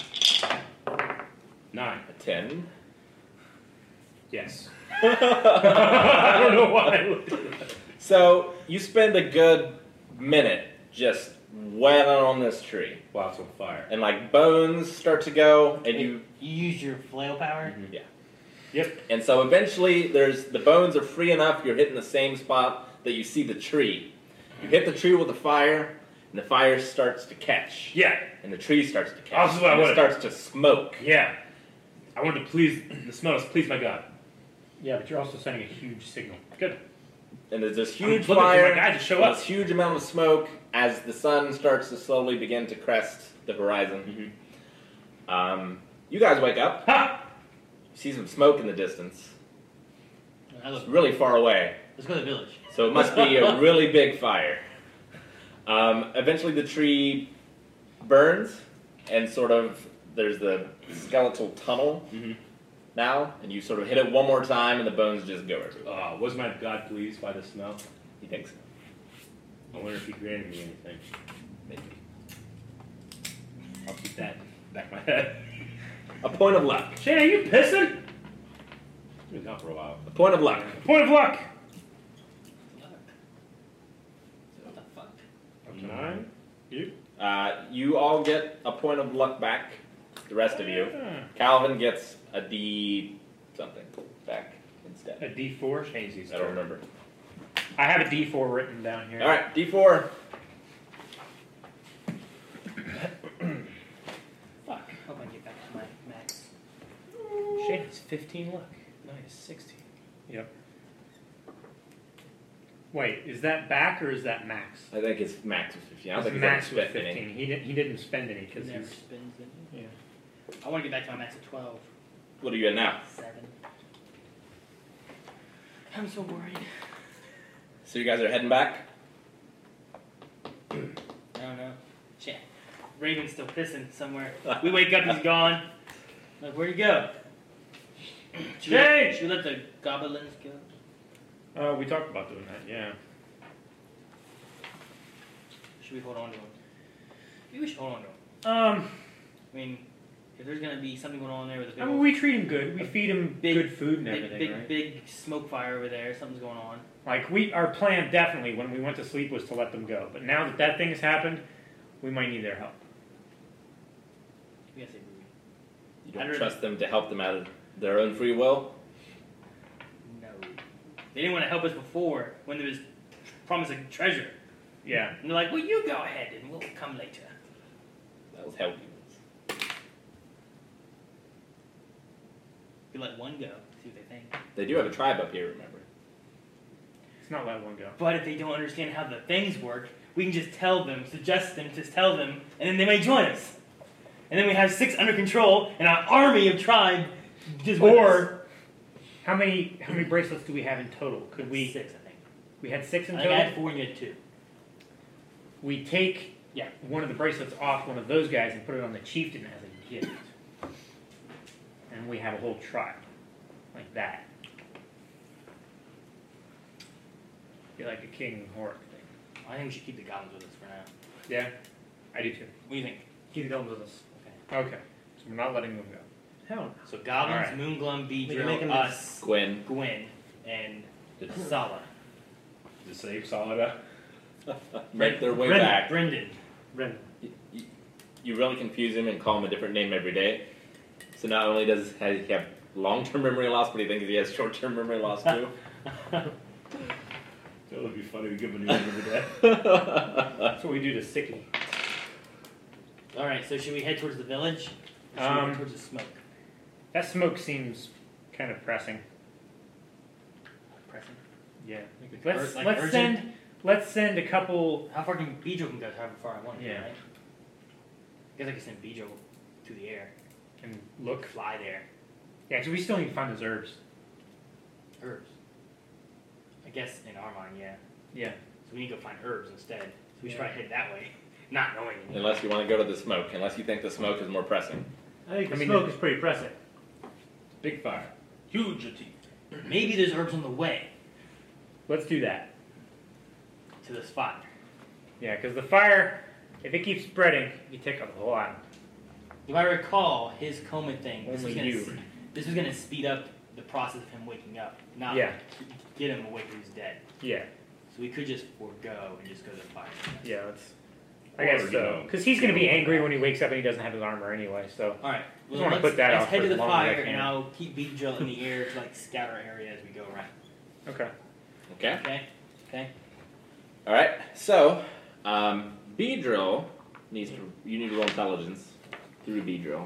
9. A 10. Yes. I don't know why I looked at that. So you spend a good minute just wailing on this tree, Wow, it's on fire. and like bones start to go, and You use your flail power? Yep. and so eventually the bones are free enough. You're hitting the same spot that you see the tree. You hit the tree with the fire, and the fire starts to catch, Yeah. and the tree starts to catch. Oh, this is what I and it wanted. starts to smoke. Yeah. I wanted to please, the smell is please my God. Yeah, but you're also sending a huge signal. Good. And there's this I'm huge looking for fire, my guy to show and up. this huge amount of smoke as the sun starts to slowly begin to crest the horizon. You guys wake up. Ha! You see some smoke in the distance. I look, It's really far away, let's go to the village. so it must be a really big fire. Eventually the tree burns, and sort of there's the skeletal tunnel Mhm. now, and you sort of hit it one more time, and the bones just go everywhere. Was my God pleased by the smell? He thinks I wonder if he granted me anything. maybe. I'll keep that back of my head. A point of luck. Shane, are you pissing? Been gone for a while. A point of luck. Point of luck. What the fuck? Up to 9. You? You all get a point of luck back. The rest of you. Calvin gets a D something back instead. A D4. Change these. I don't remember. I have a D4 written down here. All right, D4. Fuck. Hope I get back to my max. Shane has 15 luck. Nice, 16. Wait, is that back or is that max? I think it's max was 15. I don't think he's max ever was spent 15. any. He didn't spend any because Never he's spins it. yeah. I want to get back to my max of 12. What are you at now? 7. I'm so worried. So you guys are heading back? I don't know. Shit. Raven's still pissing somewhere. We wake up, he's gone. Like, where'd he go? Should we let the goblins go? We talked about doing that. Yeah. Should we hold on to him? Maybe we should hold on to him. I mean, if there's gonna be something going on there with a big, I mean, we treat him good. We feed him Big- good food and big, everything, big, right? big smoke fire over there, something's going on. Like our plan definitely when we went to sleep was to let them go. But now that thing has happened, we might need their help. We gotta say Ruby. You I don't don't- trust them to help them out of their own free will? No. They didn't want to help us before when there was promise of treasure. Yeah. And they're like, well, you go ahead and we'll come later. That was hell demons. We let one go, see what they think. They do have a tribe up here, remember? Let's not let one go. But if they don't understand how the things work, we can just tell them, suggest them, just tell them, and then they might join us. And then we have 6 under control and an army of tribe just with us. Or how many bracelets do we have in total? Could we? 6, I think. We had 6 in I think I total. had 4 and you had 2. We take Yeah. one of the bracelets off one of those guys and put it on the chieftain as a gift, and we have a whole tribe like that. Be like a king Hork thing. I think we should keep the goblins with us for now. Yeah, I do too. What do you think? Keep the goblins with us. Okay. Okay, so we're not letting them go. Hell no. So goblins, Alright. Moonglum, We can Beedrill, make 'em us, Gwen. Gwen, and Did Sala. the save Salada? Make their way Brendan, back. Brendan. Brendan. You really confuse him and call him a different name every day. So not only does he have long-term memory loss, but he thinks he has short-term memory loss too. That would be funny to give him a new name every day. That's what we do to Sicky. Alright, so should we head towards the village? Or should we head towards the smoke? That smoke seems kind of pressing. Pressing. Yeah. Let's Let's send a couple. How far can Beedrill can go? However far I want to, Yeah. right? I guess I can send Beedrill through the air. And look. Fly there. Yeah, because we still need to find those herbs. Herbs. I guess in our mind, yeah. Yeah. So we need to go find herbs instead. So we should Yeah. try to head that way. Not knowing. Unless you want to go to the smoke. Unless you think the smoke is more pressing. I think the I mean, smoke is pretty pressing. Big fire. Huge teeth. Maybe there's herbs on the way Let's do that. to this spot. Yeah, because the fire, if it keeps spreading, you take up the whole island. If I recall, his coma thing, Only you. This was going to speed up the process of him waking up, not Yeah. get him awake when he's dead. Yeah. So we could just forego and just go to the fire. Yeah, let's. I Or, guess you so. know, Because he's going to be angry when he wakes up and he doesn't have his armor anyway, so. Alright, Just wanna put that let's off head for to the as long as I fire can. and I'll keep Beedrill in the air to like scout our area as we go around. Okay. Okay? Okay? Okay? Alright, so, Beedrill needs to, you need to roll intelligence through Beedrill.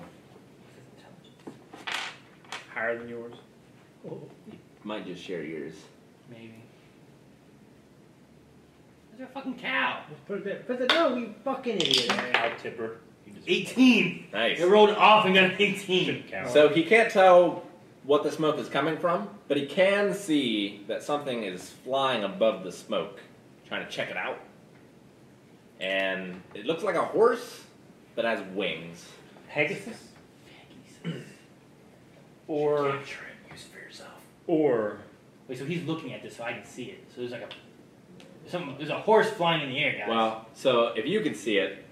Higher than yours? Might just share yours. Maybe. There's a fucking cow! Let's put it there. Put it, no, you fucking idiot. Cow tipper. You just 18! Nice. It rolled off and got an 18. shouldn't count. So he can't tell what the smoke is coming from, but he can see that something is flying above the smoke, trying to check it out. And it looks like a horse, but has wings. Pegasus? Pegasus. Or. Capture it. Use it for yourself. Or. Wait, so he's looking at this so I can see it. So there's like there's a horse flying in the air, guys. Well, so if you could see it,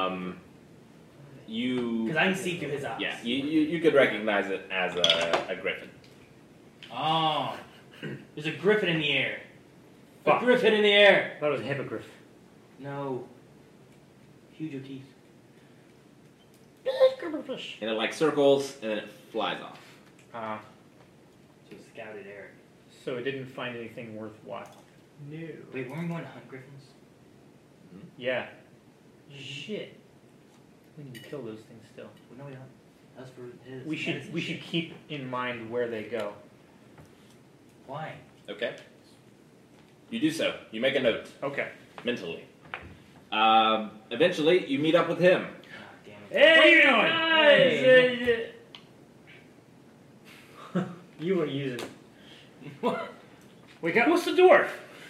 you... Because I can see through his eyes. Yeah, you could recognize it as a griffin. Oh. There's a griffin in the air. Fuck. A griffin in the air! I thought it was a hippogriff. No. Huge Otis. And it like circles, and then it flies off. So it scouted Eric. So it didn't find anything worthwhile. No. Wait, weren't we going to hunt griffins? Yeah. Shit. We need to kill those things still. Well, no, we don't. That's for his. We should keep in mind where they go. Why? Okay. You do so. You make a note Okay. mentally. Eventually, you meet up with him. Oh, damn it. Hey, you doing? You were using. Wake up. What's the dwarf?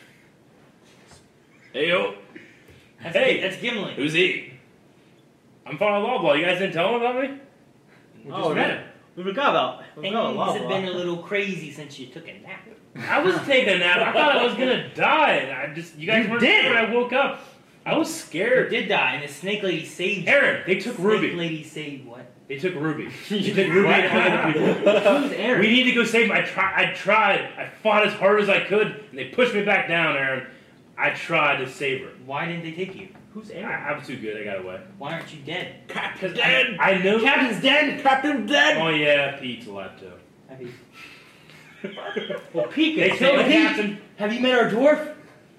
Hey yo, Hey. That's Gimli. who's he? I'm following Loblaw. You guys didn't tell him about me? We Oh, just met that- him. We forgot about. We Things forgot about have been a Loblaw. little crazy since you took a nap. I was taking a nap. I thought I was gonna die. And you guys You weren't did. there when I woke up. I was You scared. did die, and the snake lady saved you. Aaron, they took Snake Ruby. lady saved what? They took Ruby. They took Ruby and other people. Who's Aaron? We need to go save him. I tried. I fought as hard as I could, and they pushed me back down, Aaron. I tried to save her. Why didn't they take you? Who's I, Aaron? I'm too good. I got away. Why aren't you dead? Captain's Because I know. Captain's dead! Captain's dead! Oh yeah, Pete's alive too. Have you, Well, Pete They could killed the say it. captain. have you met our dwarf?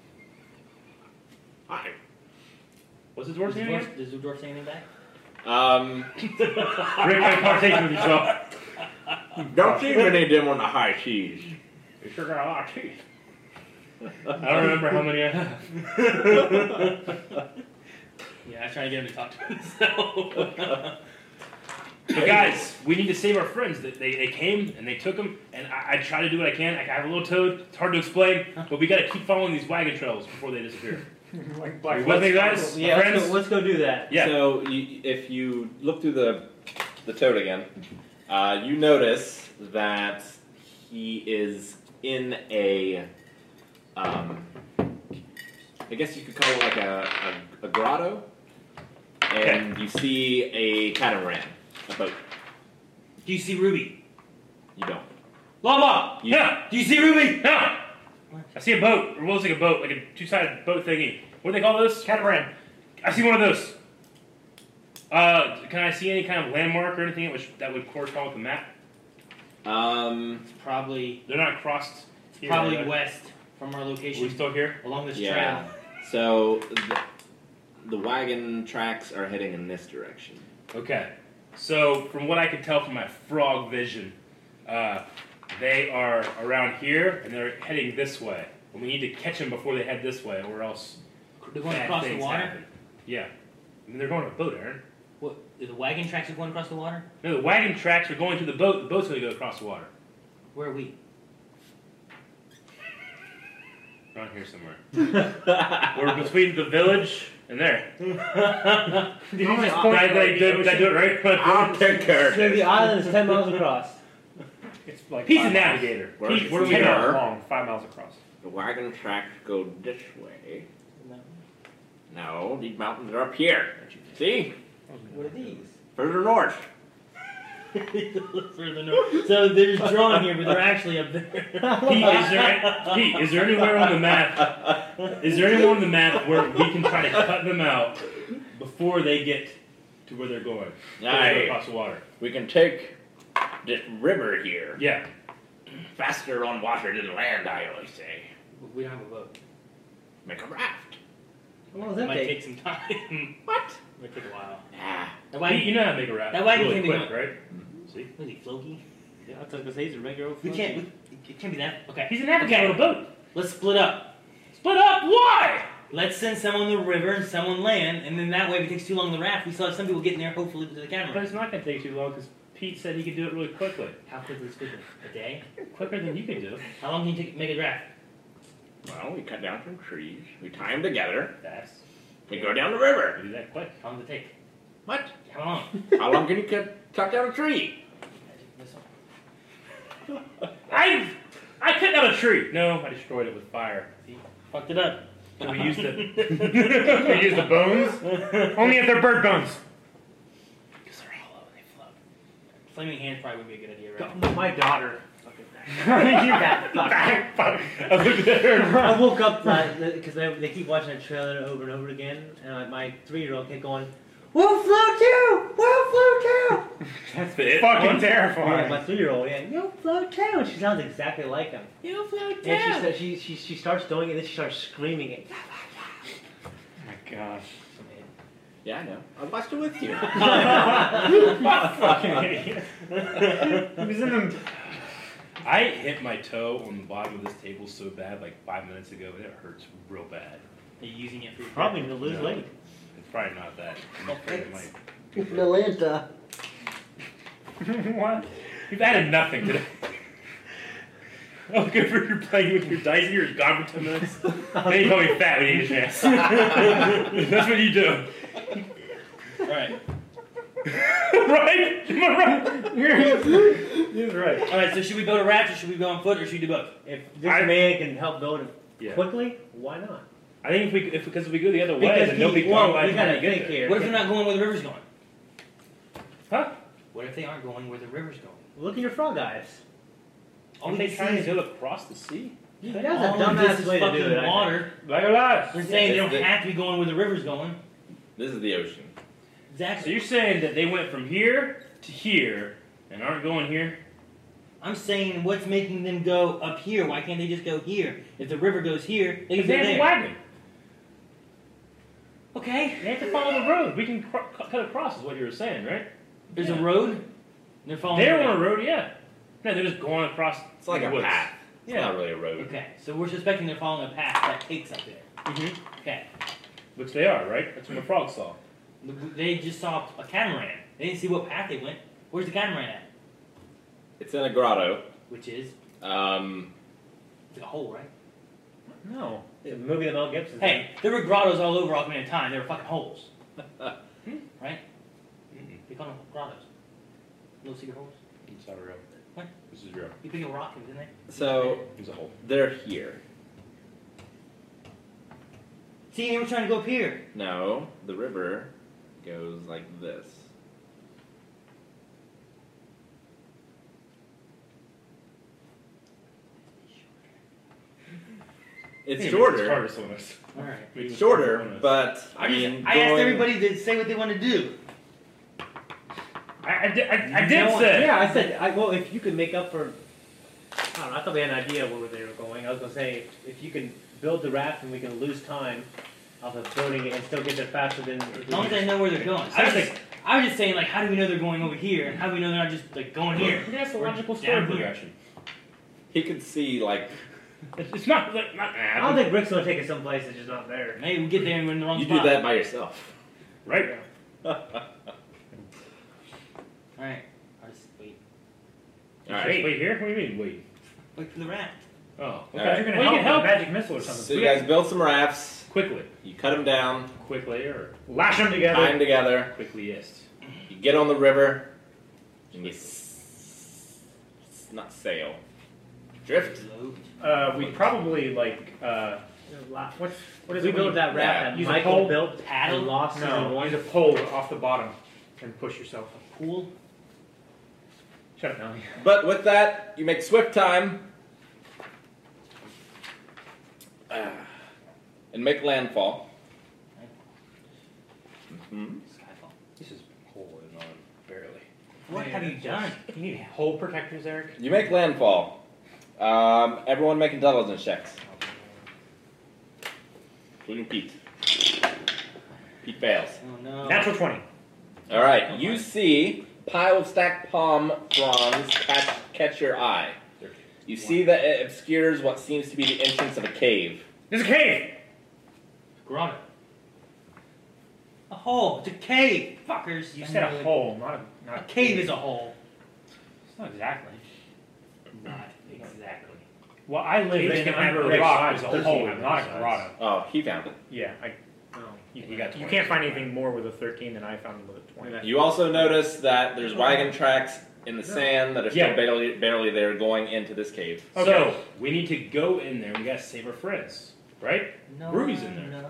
Hi. What's his dwarf's name again? Does the dwarf say anything back? Great kind of conversation with yourself. Don't see many of them on the high seas. You sure got a lot of teeth. I don't remember how many I have. Yeah, I was trying to get him to talk to himself. But guys, we need to save our friends. They came and they took them, and I try to do what I can. I have a little toad. It's hard to explain, but we got to keep following these wagon trails before they disappear. Like Are you with me, guys? Yeah, Friends? let's go do that. Yeah. So, if you look through the toad again, you notice that he is in a, I guess you could call it like a grotto, and you see a catamaran, a boat. Do you see Ruby? You don't. Lava! Yeah. Do you see Ruby? No. I see a boat, or what looks like a boat, like a two-sided boat thingy. What do they call those? Catamaran. I see one of those. Can I see any kind of landmark or anything that would correspond with the map? It's probably They're not crossed. Here, probably right? west from our Are we location still here? along this Yeah. trail. So, the wagon tracks are heading in this direction. Okay. So, from what I can tell from my frog vision, they are around here and they're heading this way. And we need to catch them before they head this way, or else They're going bad across the things water. happen. Yeah. I mean, they're going on a boat, Aaron. What? The wagon tracks are going across the water? No, the wagon tracks are going to the boat. The boat's going to go across the water. Where are we? Around here somewhere. We're between the village and there. Did you just I point do it right? I'll take care of So the it. island is 10 miles across. It's like He's a 5 miles. navigator. Where Pete, is where do we 10 go? miles long, 5 miles across. The wagon tracks go this way. No. No, these mountains are up here. See? What are these? Further north. Further north. So they're just drawn here, but they're actually up there. Pete, is there anywhere on the map? Is there anywhere on the map where we can try to cut them out before they get to where they're going? Before they go Aye. across the water. We can take this river here. Yeah. Faster on water than land, I always say. We don't have a boat. Make a raft. How long does It that might take? take some time. What? It might take a while. Ah. That Pete, wagon, you know how to make a raft. That wagon really can be quick, done. right? See? was he Floki? Yeah, I took this hazer regular. We can't. It can't be that. Okay. He's an navigator on a boat. Let's split up. Split up? Why? Let's send some on the river and some on land, and then that way, if it takes too long on the raft, we still have some people getting there, hopefully, to the But camera. it's not going to take too long because Pete said he could do it really quickly. How quickly is quickly? A day? Quicker than you can do. How long can you make a draft? Well, we cut down some trees. We tie them together. That's. We go down the river. We do that quick. How long does it take? What? How long? How long can you cut down a tree? This one. I cut down a tree. No, I destroyed it with fire. Fucked it up. So we used the. They use the bones? Only if they're bird bones. Because they're hollow and they float. Flaming hands probably would be a good idea, right? My daughter. You that fuck. I looked at her. I woke up because they keep watching that trailer over and over again, and my 3-year-old kept going, "We'll float too! We'll float too!" That's it. Fucking Yeah, terrifying. my 3-year-old, yeah, "You'll float too!" And she sounds exactly like him. You float And she said she starts doing it, and then she starts screaming it. Oh my gosh. Yeah, I know. I watched it with you. Fucking idiot. He was in the. I I hit my toe on the bottom of this table so bad, like 5 minutes ago, and it hurts real bad. Are you using it for your Probably to lose No. weight. It's probably not that. I'm afraid it might. Atlanta. What? You've added nothing today. Oh, good for you playing with your dice and you're gone for 10 minutes. Then you call me fat when you eat a chance. That's what you do. Alright. Right? Am I right? He's right. Alright, so should we build a raft or should we go on foot or should we do both? If this man can help build it Yeah. quickly, why not? I think because if we go the other way, Because then nobody we gotta can think get here. What if they're not going where the river's going? Huh? What if they aren't going where the river's going? Look at your frog eyes. Aren't they trying to go across the sea? That's a All of this dumbass is way to do fucking it. I think. water. Legolas! They're saying they Yeah, don't it's have to be going where the river's going. This is the ocean. So Exactly. you're saying that they went from here to here and aren't going here? I'm saying what's making them go up here? Why can't they just go here? If the river goes here, they Because can they go have a there. wagon. Okay. They have to follow the road. We can cut across, is what you were saying, right? There's a road. And they're following. They're the on a road, yeah. No, they're just going across. It's like the a woods. path. It's Yeah. not really a road. Okay, so we're suspecting they're following a path that takes up there. Mm-hmm. Okay. Which they are, right? That's what the frog saw. They just saw a catamaran. They didn't see what path they went. Where's the catamaran at? It's in a grotto. Which is Um, it's like a hole, right? No. It's a movie that Mel Gibson did. Hey, there were grottos all over Ocarina of Time. They were fucking holes. Right? They call them grottos. Little secret holes. It's not real. What? This is real. You pick a rock and it's in there. so It's a hole. they're here. See, they were trying to go up here. No, the river goes like this. It's shorter. It's hardest on us. All right. It's shorter, but I mean, I asked going- everybody to say what they want to do. I No did one- say. Yeah, I said, well, if you could make up for. I don't know, I thought we had an idea where they were going. I was going to say, if you can build the raft and we can lose time off of building it and still get there faster than. As long as they know where they're going. I was just saying, like, how do we know they're going over here? And how do we know they're not just, like, going here? That's the We're logical down story here. progression. He could see like It's not like I don't think Rick's going to take us someplace that's just not there. Maybe we get there and we're in the wrong you spot. do that by yourself. right. Alright. I'll just wait. All right. Wait here. What do you mean wait? Wait for the raft. Oh, All okay. right. You're gonna Well, you can help help with a magic missile or something. So you guys build some rafts. quickly, You cut them down, quickly, or Lash them tie together. them together. quickliest. You get on the river, and you not sail, drift. Load. We probably like what is We it? built that raft Yeah, that use a Michael pole, built paddle? and lost season No, one. use a pole off the bottom and push yourself. Pool. Shut up, Melanie. But with that, you make swift time and make landfall. hmm Skyfall. This is holding on barely. What have you done? You need hole protectors, Eric. You make landfall. Everyone make intelligence checks, including Pete. Pete fails. Oh no. Natural 20. All right, you see pile of stacked palm fronds catch your eye. You see that it obscures what seems to be the entrance of a cave. There's a cave. Grotto. A hole. It's a cave. Fuckers. You said a hole, not A cave is a hole. It's not exactly. Not exactly. Well, I live Caves in can have under a great rock. size, Is a 13 hole, have not great a size. grotto. Oh, he found it. Yeah, You got you 20. can't find anything more with a 13 than I found with a 20. You also notice that there's wagon tracks in the sand that are still Yeah. barely there going into this cave. Okay. So we need to go in there. We gotta save our friends, right? No. Ruby's in there. No.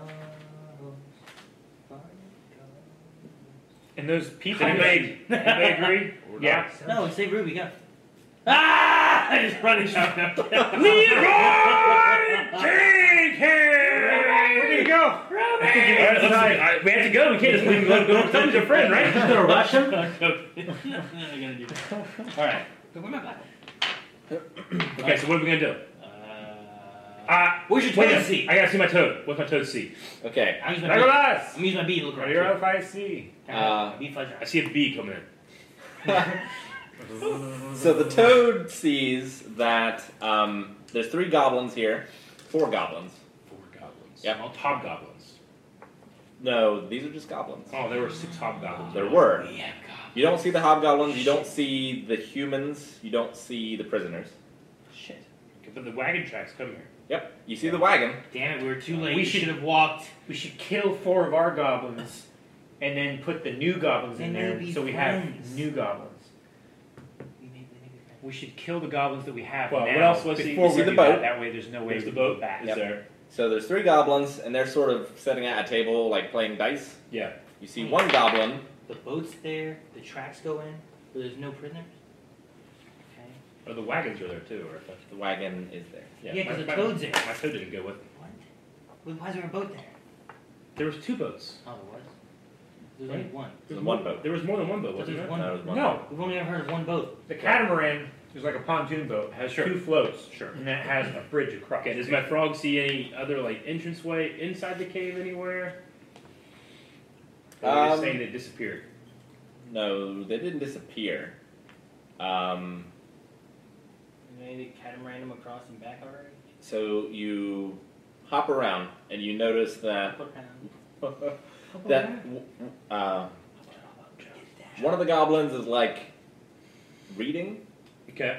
And those people. Does anybody agree? Or Yeah. No, say Ruby, go. Ah! I just run and shout now. Leroy Jenkins! Where do you go? All right, we have to go. We can't just leave him go. Someone's your friend, right? Just gonna rush him. I'm gonna do that. Alright. Where's my Bible? Okay, so what are we gonna do? Where's your Wait, toad seat? I gotta see my toad. What's my toad see? Okay. I'm using my bead. Legolas! I'm using my bead to look What around. do you know if I see? Bead fudge. I see a bee coming in. So the toad sees that there's 3 goblins here, 4 goblins. 4 goblins. Yep. All hobgoblins. No, these are just goblins. Oh, there were 6 hobgoblins. There were. Yeah, God. You don't see the hobgoblins. You don't see the humans. You don't see the prisoners. Shit. Okay, but the wagon tracks come here. Yep. You see the wagon. Damn it, we were too late. We We should- should have walked. We should kill 4 of our goblins, and then put the new goblins in Then they'll there, be so we friends. have new goblins. We may be friends. We should kill the goblins that we have Well, now what else was he- before you we see the do boat? that. That way, there's no way There's we the can go boat. back. Is Yep. there? So there's 3 goblins, and they're sort of sitting at a table, like playing dice. Yeah. You see 1 goblin. The boat's there. The tracks go in. But there's no prisoners. Okay. Or the wagons are there too, or if The wagon is there. Yeah, 'cause my- the my- toad's there. My toad didn't go with me. What? Well, why is there a boat there? There was 2 boats. Oh, there was. There's only one. There's 1 boat. There was more than one boat, But wasn't there's there? one. No, there's 1 No, boat. We've only ever heard of one boat. the catamaran is like a pontoon boat. Has Sure. 2 floats, Sure. and that has a bridge across. Okay, does my frog see any other like entranceway inside the cave anywhere? Or are you just saying they disappeared? No, they didn't disappear. Maybe catamaran them across and back already. So you hop around, and you notice that one of the goblins is like reading, Okay.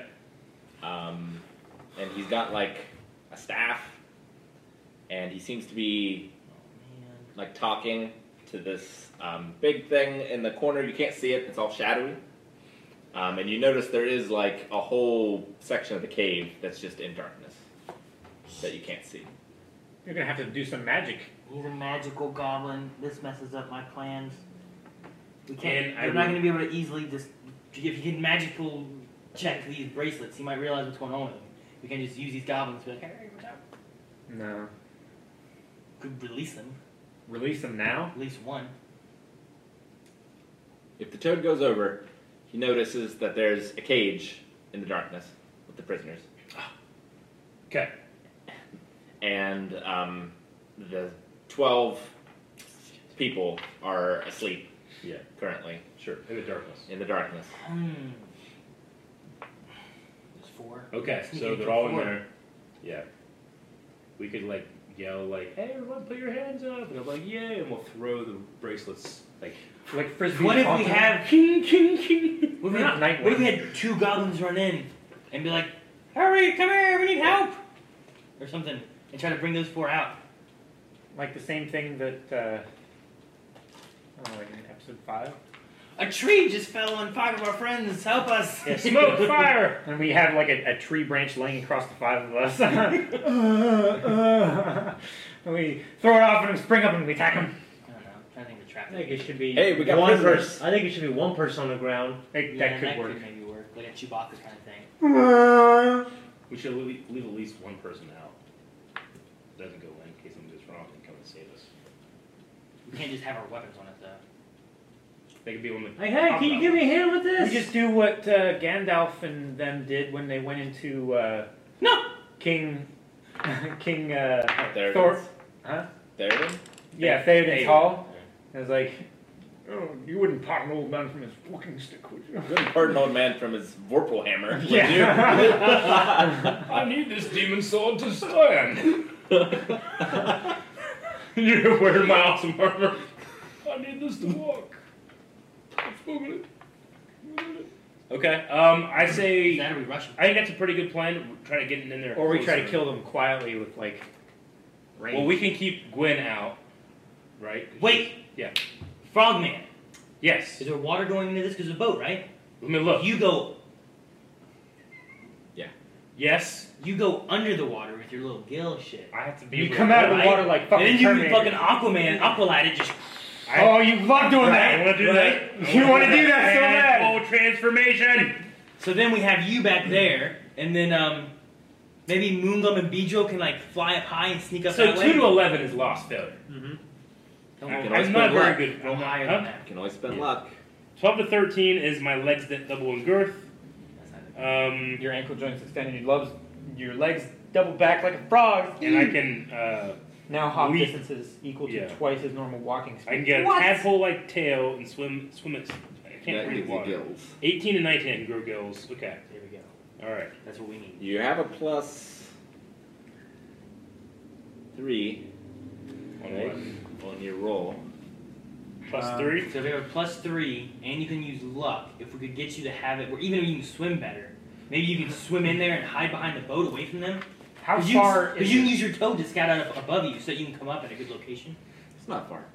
and he's got like a staff, and he seems to be like talking to this big thing in the corner. You can't see it; it's all shadowy. And you notice there is like a whole section of the cave that's just in darkness that you can't see. You're gonna have to do some magic. He's a magical goblin. This messes up my plans. We can't. And I We're not would- going to be able to easily just. If you can magical check these bracelets, he might realize what's going on with them. We can just use these goblins to be like, hey, what's up? No. Could release them. Release them now? At least one. If the toad goes over, he notices that there's a cage in the darkness with the prisoners. Okay. And the 12 people are asleep Yeah. currently Sure. In the darkness. in the darkness. There's 4. Okay. Sneak So in they're for all in 4. there. Yeah. We could like yell like, "Hey, everyone, put your hands up!" And I'm like, "Yay!" And we'll throw the bracelets like. Like frisbee. What if we tossing? have? King, king, king. What if, Not we, Nightwing. what if we had 2 goblins run in and be like, hurry, come here, we need help, or something, and try to bring those 4 out? Like the same thing that, like in episode 5? A tree just fell on 5 of our friends. Help us! Yeah, smoke, fire! And we have like a tree branch laying across the 5 of us. And we throw it off and spring up and we attack them. I don't know. I'm trying to think of a trap. I think it should be Hey, we got one prisoners. person. I think it should be one person on the ground. That could work. maybe work. Like a Chewbacca kind of thing. We should leave at least one person out. Doesn't go in case something goes wrong and come and save us. We can't just have our weapons on it though. They could be one of the. Hey, can you give me a hand with this? We just do what Gandalf and them did when they went into No! King There it Thor. is. Huh? There it is. Yeah, Theoden's Hall. It was like, oh, you wouldn't part an old man from his walking stick, would you? Couldn't hurt an old man from his Vorpal hammer. would Yeah. I need this demon sword to stand. You're wearing my awesome armor. I need this to walk. Okay. I say. That or we rush him. I think that's a pretty good plan. Try to get in there. Or we try to closer. kill them quietly with like range. Well, we can keep Gwen out, right? Wait! Yeah. Frogman! Yes. Is there water going into this? Because it's a boat, right? Let me look. You go Yes. under the water with your little gill shit. I have to be. You able come to- out of the Right? water like fucking And then you can Terminator. fucking Aquaman, Aqualad it just. Oh, you love doing I that. want to do that. You want to do that so bad. Full transformation. So then we have you back there, and then maybe Moongum and Beedrill can like fly up high and sneak up So that 2 way. to 11 is lost failure. Don't You roll- can always I'm not spend very luck. good. roll higher Huh? than that. You can always spend Yeah. luck. 12 to 13 is my legs that double in girth. That's not it. Your ankle joints extended, your legs double back like a frog. And I can Now hop Leap. distances equal to Yeah. twice his normal walking I can speed. get a What? tadpole like tail and swim it. can't That breathe gives you water. gills. 18 and 19 I can grow gills. Okay. There we go. All right. That's what we need. You have a +3. On Okay. what? On your roll. +3. So we have a +3, and you can use luck. If we could get you to have it, or even if you can swim better, maybe you can swim in there and hide behind the boat away from them. How far Because is you can it? use your toe to scout out above you, so that you can come up at a good location. It's not far.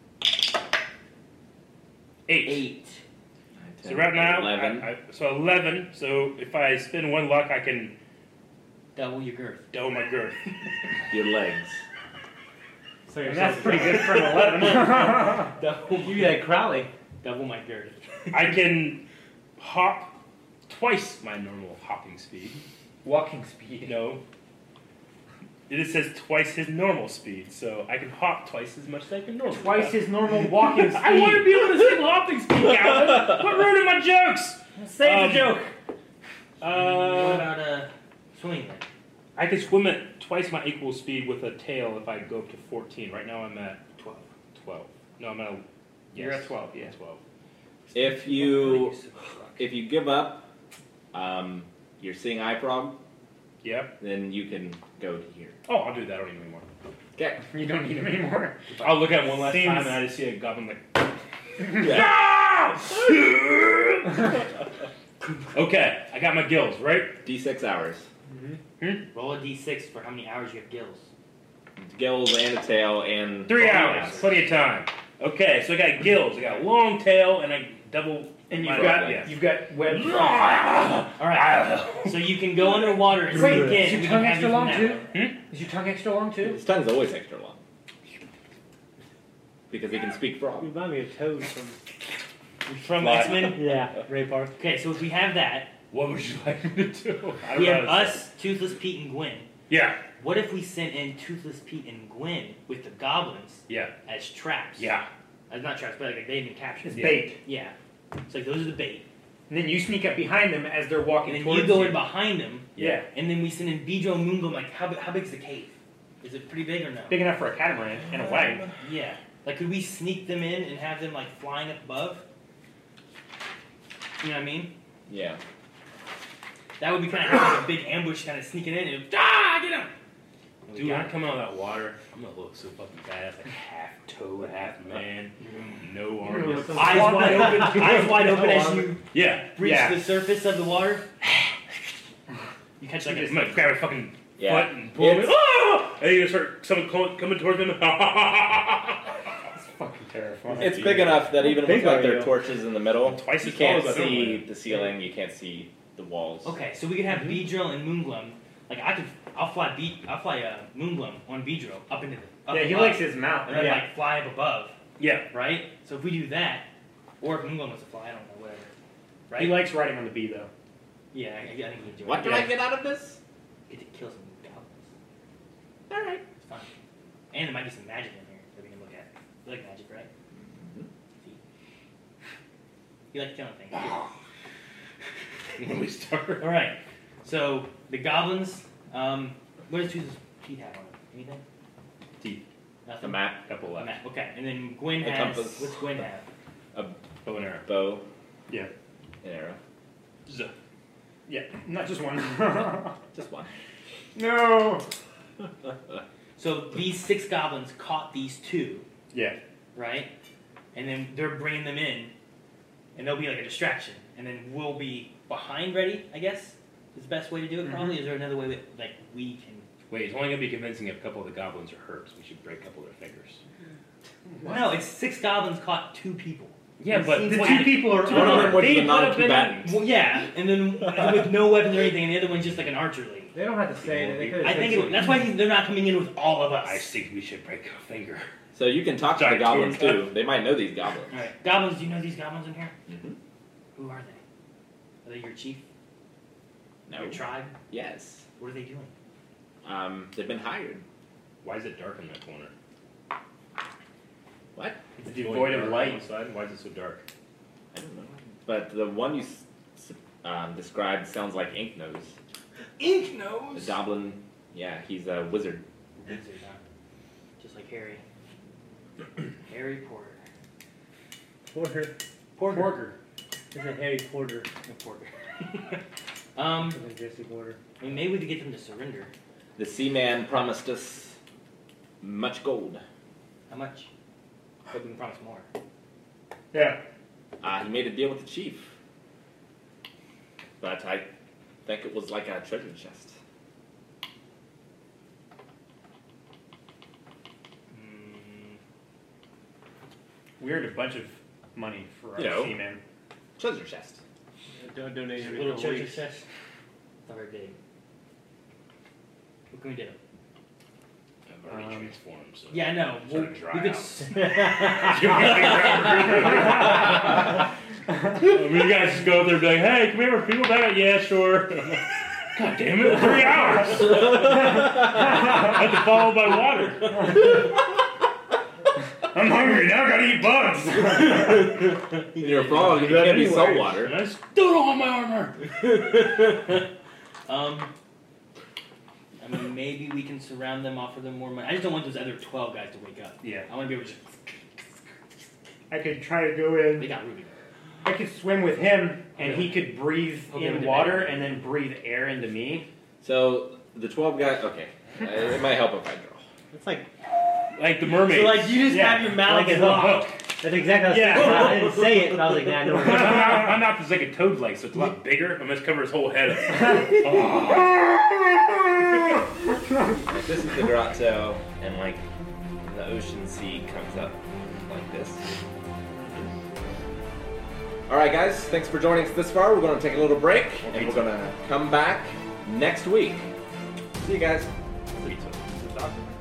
8. 8. So right now, 11. so 11. So if I spend 1 luck, I can Double your girth. double my girth. Your legs. So And that's pretty good for an 11. Double, You be like Crowley. double my girth. I can hop twice my normal hopping speed. Walking speed. No. It says twice his normal speed, so I can hop twice as much as I can normally. Twice his normal walking speed. I want to be able to see hopping speed, Calvin. Quit ruining my jokes. Save the joke. What about swimming then? I can swim at twice my equal speed with a tail if I go up to 14. Right now I'm at 12. 12. No, I'm at. You're at 12, yeah. 12. If you give up, you're seeing eye frog, Yep. then you can go to here. Oh, I'll do that. I don't need anymore. Okay. You don't need him anymore. I'll look at it one last Seems- time and I just see a goblin like. Okay, I got my gills, right? D6 hours. Roll a d6 for how many hours you have gills. Gills and a tail and 3 hours, plenty of time. Okay, so I got gills, I got a long tail, and I double. And my- you've got webs. Alright, so you can go underwater and Wait, sneak in. is your We can tongue have extra you long from too? that way. Is your tongue extra long too? His tongue's always extra long. Because he can speak frog. You remind me of Toad from. From Fly. X-Men? Yeah, Ray Park. Okay, so if we have that, What would you like me to do? I don't we know have how to say us, Toothless Pete, and Gwen. it. Yeah, What if we sent in Toothless Pete and Gwen with the goblins yeah, as traps? yeah. Not traps, but like they've been captured. It's bait. Yeah. It's like those are the bait. And then you sneak up behind them as they're walking And then towards you go in behind them, Yeah. and then we send in Beedrill and Moongloom. Like, how big is the cave? Is it pretty big or no? Big enough for a catamaran and a wagon. Yeah. Like, could we sneak them in and have them, like, flying up above? You know what I mean? Yeah. That would be kind of like a big ambush kind of sneaking in and, get him! Dude, when I come out of that water, I'm gonna look so fucking badass. Like half toad, half man, no arms. Eyes wide open, as you Yeah, reach yeah. the surface of the water. You catch like I'm a gonna grab a fucking Yeah. foot and pull him in. It's- Ah! And you're gonna start someone coming towards them. It's fucking terrifying. It's big enough that even Big with like are their you? torches in the middle, Twice you as tall can't as I see normally the ceiling, you can't see the walls. Okay, so we could have Beedrill and Moongloom. Like I'll fly Moongloom on Beedrill up into the up Yeah, he above, likes his mouth. and then Yeah. like fly up above, Yeah. right? So if we do that, or if Moongloom wants to fly, I don't know, whatever. Right? He likes riding on the bee though. Yeah, I think he enjoys What it. do I get out of this? Get to kill some goblins. Alright. It's fun. And there might be some magic in here that we can look at. You like magic, right? See? You like killing things. When we start. Alright, so the goblins, what does Toothless Pete have on it? Anything? Teeth. Nothing? The map. Couple left. Map. Okay, and then Gwen The has, compass. what's Gwen have? Bow and arrow. Bow. Yeah. An arrow. Z. Yeah, not just one. Just one. No. So these 6 goblins caught these 2, Yeah. right? And then they're bringing them in, and they'll be like a distraction, and then we'll be behind ready, I guess, is the best way to do it probably. Is there another way that like we can... Wait, it's only gonna be convincing if a couple of the goblins are hurt. So we should break a couple of their fingers. No, it's 6 goblins caught 2 people. Yeah, but The two people are One of them armed. was They the put up non-combatant. Well, yeah, and then with no weapons or anything, and the other one's just like an archer lady. They don't have to say it. They could I have think said that's why they're not coming in with all of us. I think we should break a finger. So you can talk to the Giant goblins toad. too. They might know these goblins. All right, goblins. Do you know these goblins in here? Mm-hmm. Who are they? Are they your chief? No. Your tribe? Yes. What are they doing? They've been hired. Why is it dark in that corner? What? It's devoid of light. Inside. Why is it so dark? I don't know. But the one you described sounds like Ink Nose. Ink The nose. goblin. Yeah, he's a wizard. Wizard, huh? Just like Harry. Harry Porter. Porter. Porter. Porker. It's a Harry Porter. Jesse Porter. I mean, maybe we could get them to surrender. The Seaman promised us much gold. How much? But we can promise more. Yeah. He made a deal with the chief. But I think it was like a treasure chest. We earned a bunch of money for our You know. seamen. Treasure chest. Don't donate every Little couple treasure weeks. chest. Not very big. What can we do? I've already transformed, so. Yeah, I know. It's gonna dry We could. You guys just go up there and be like, hey, can we have our people back? Yeah, sure. God damn it, 3 hours! I have to follow by water. I'm hungry, now I gotta eat bugs! You're wrong, you can't be salt water. And I still don't have my armor! I mean, maybe we can surround them, offer them more money. I just don't want those other 12 guys to wake up. Yeah. I want to be able to just. I could try to go They in. got Ruby. I could swim with him, and Okay. he could breathe Okay, in we did water that. and then breathe air into me. So, the 12 guys, okay. It might help if I draw. It's like Like the mermaid. So, like, you just Yeah, have your mouth like a locked. hook. That's exactly what I was Yeah. thinking. I didn't say it, but I was like, nah, no. I'm not just like a toad's leg, so it's a lot bigger. I'm gonna cover his whole head up. Like, this is the grotto, and like the ocean sea comes up like this. Alright guys, thanks for joining us this far. We're going to take a little break, and we're going to come back next week. See you guys. The doctor.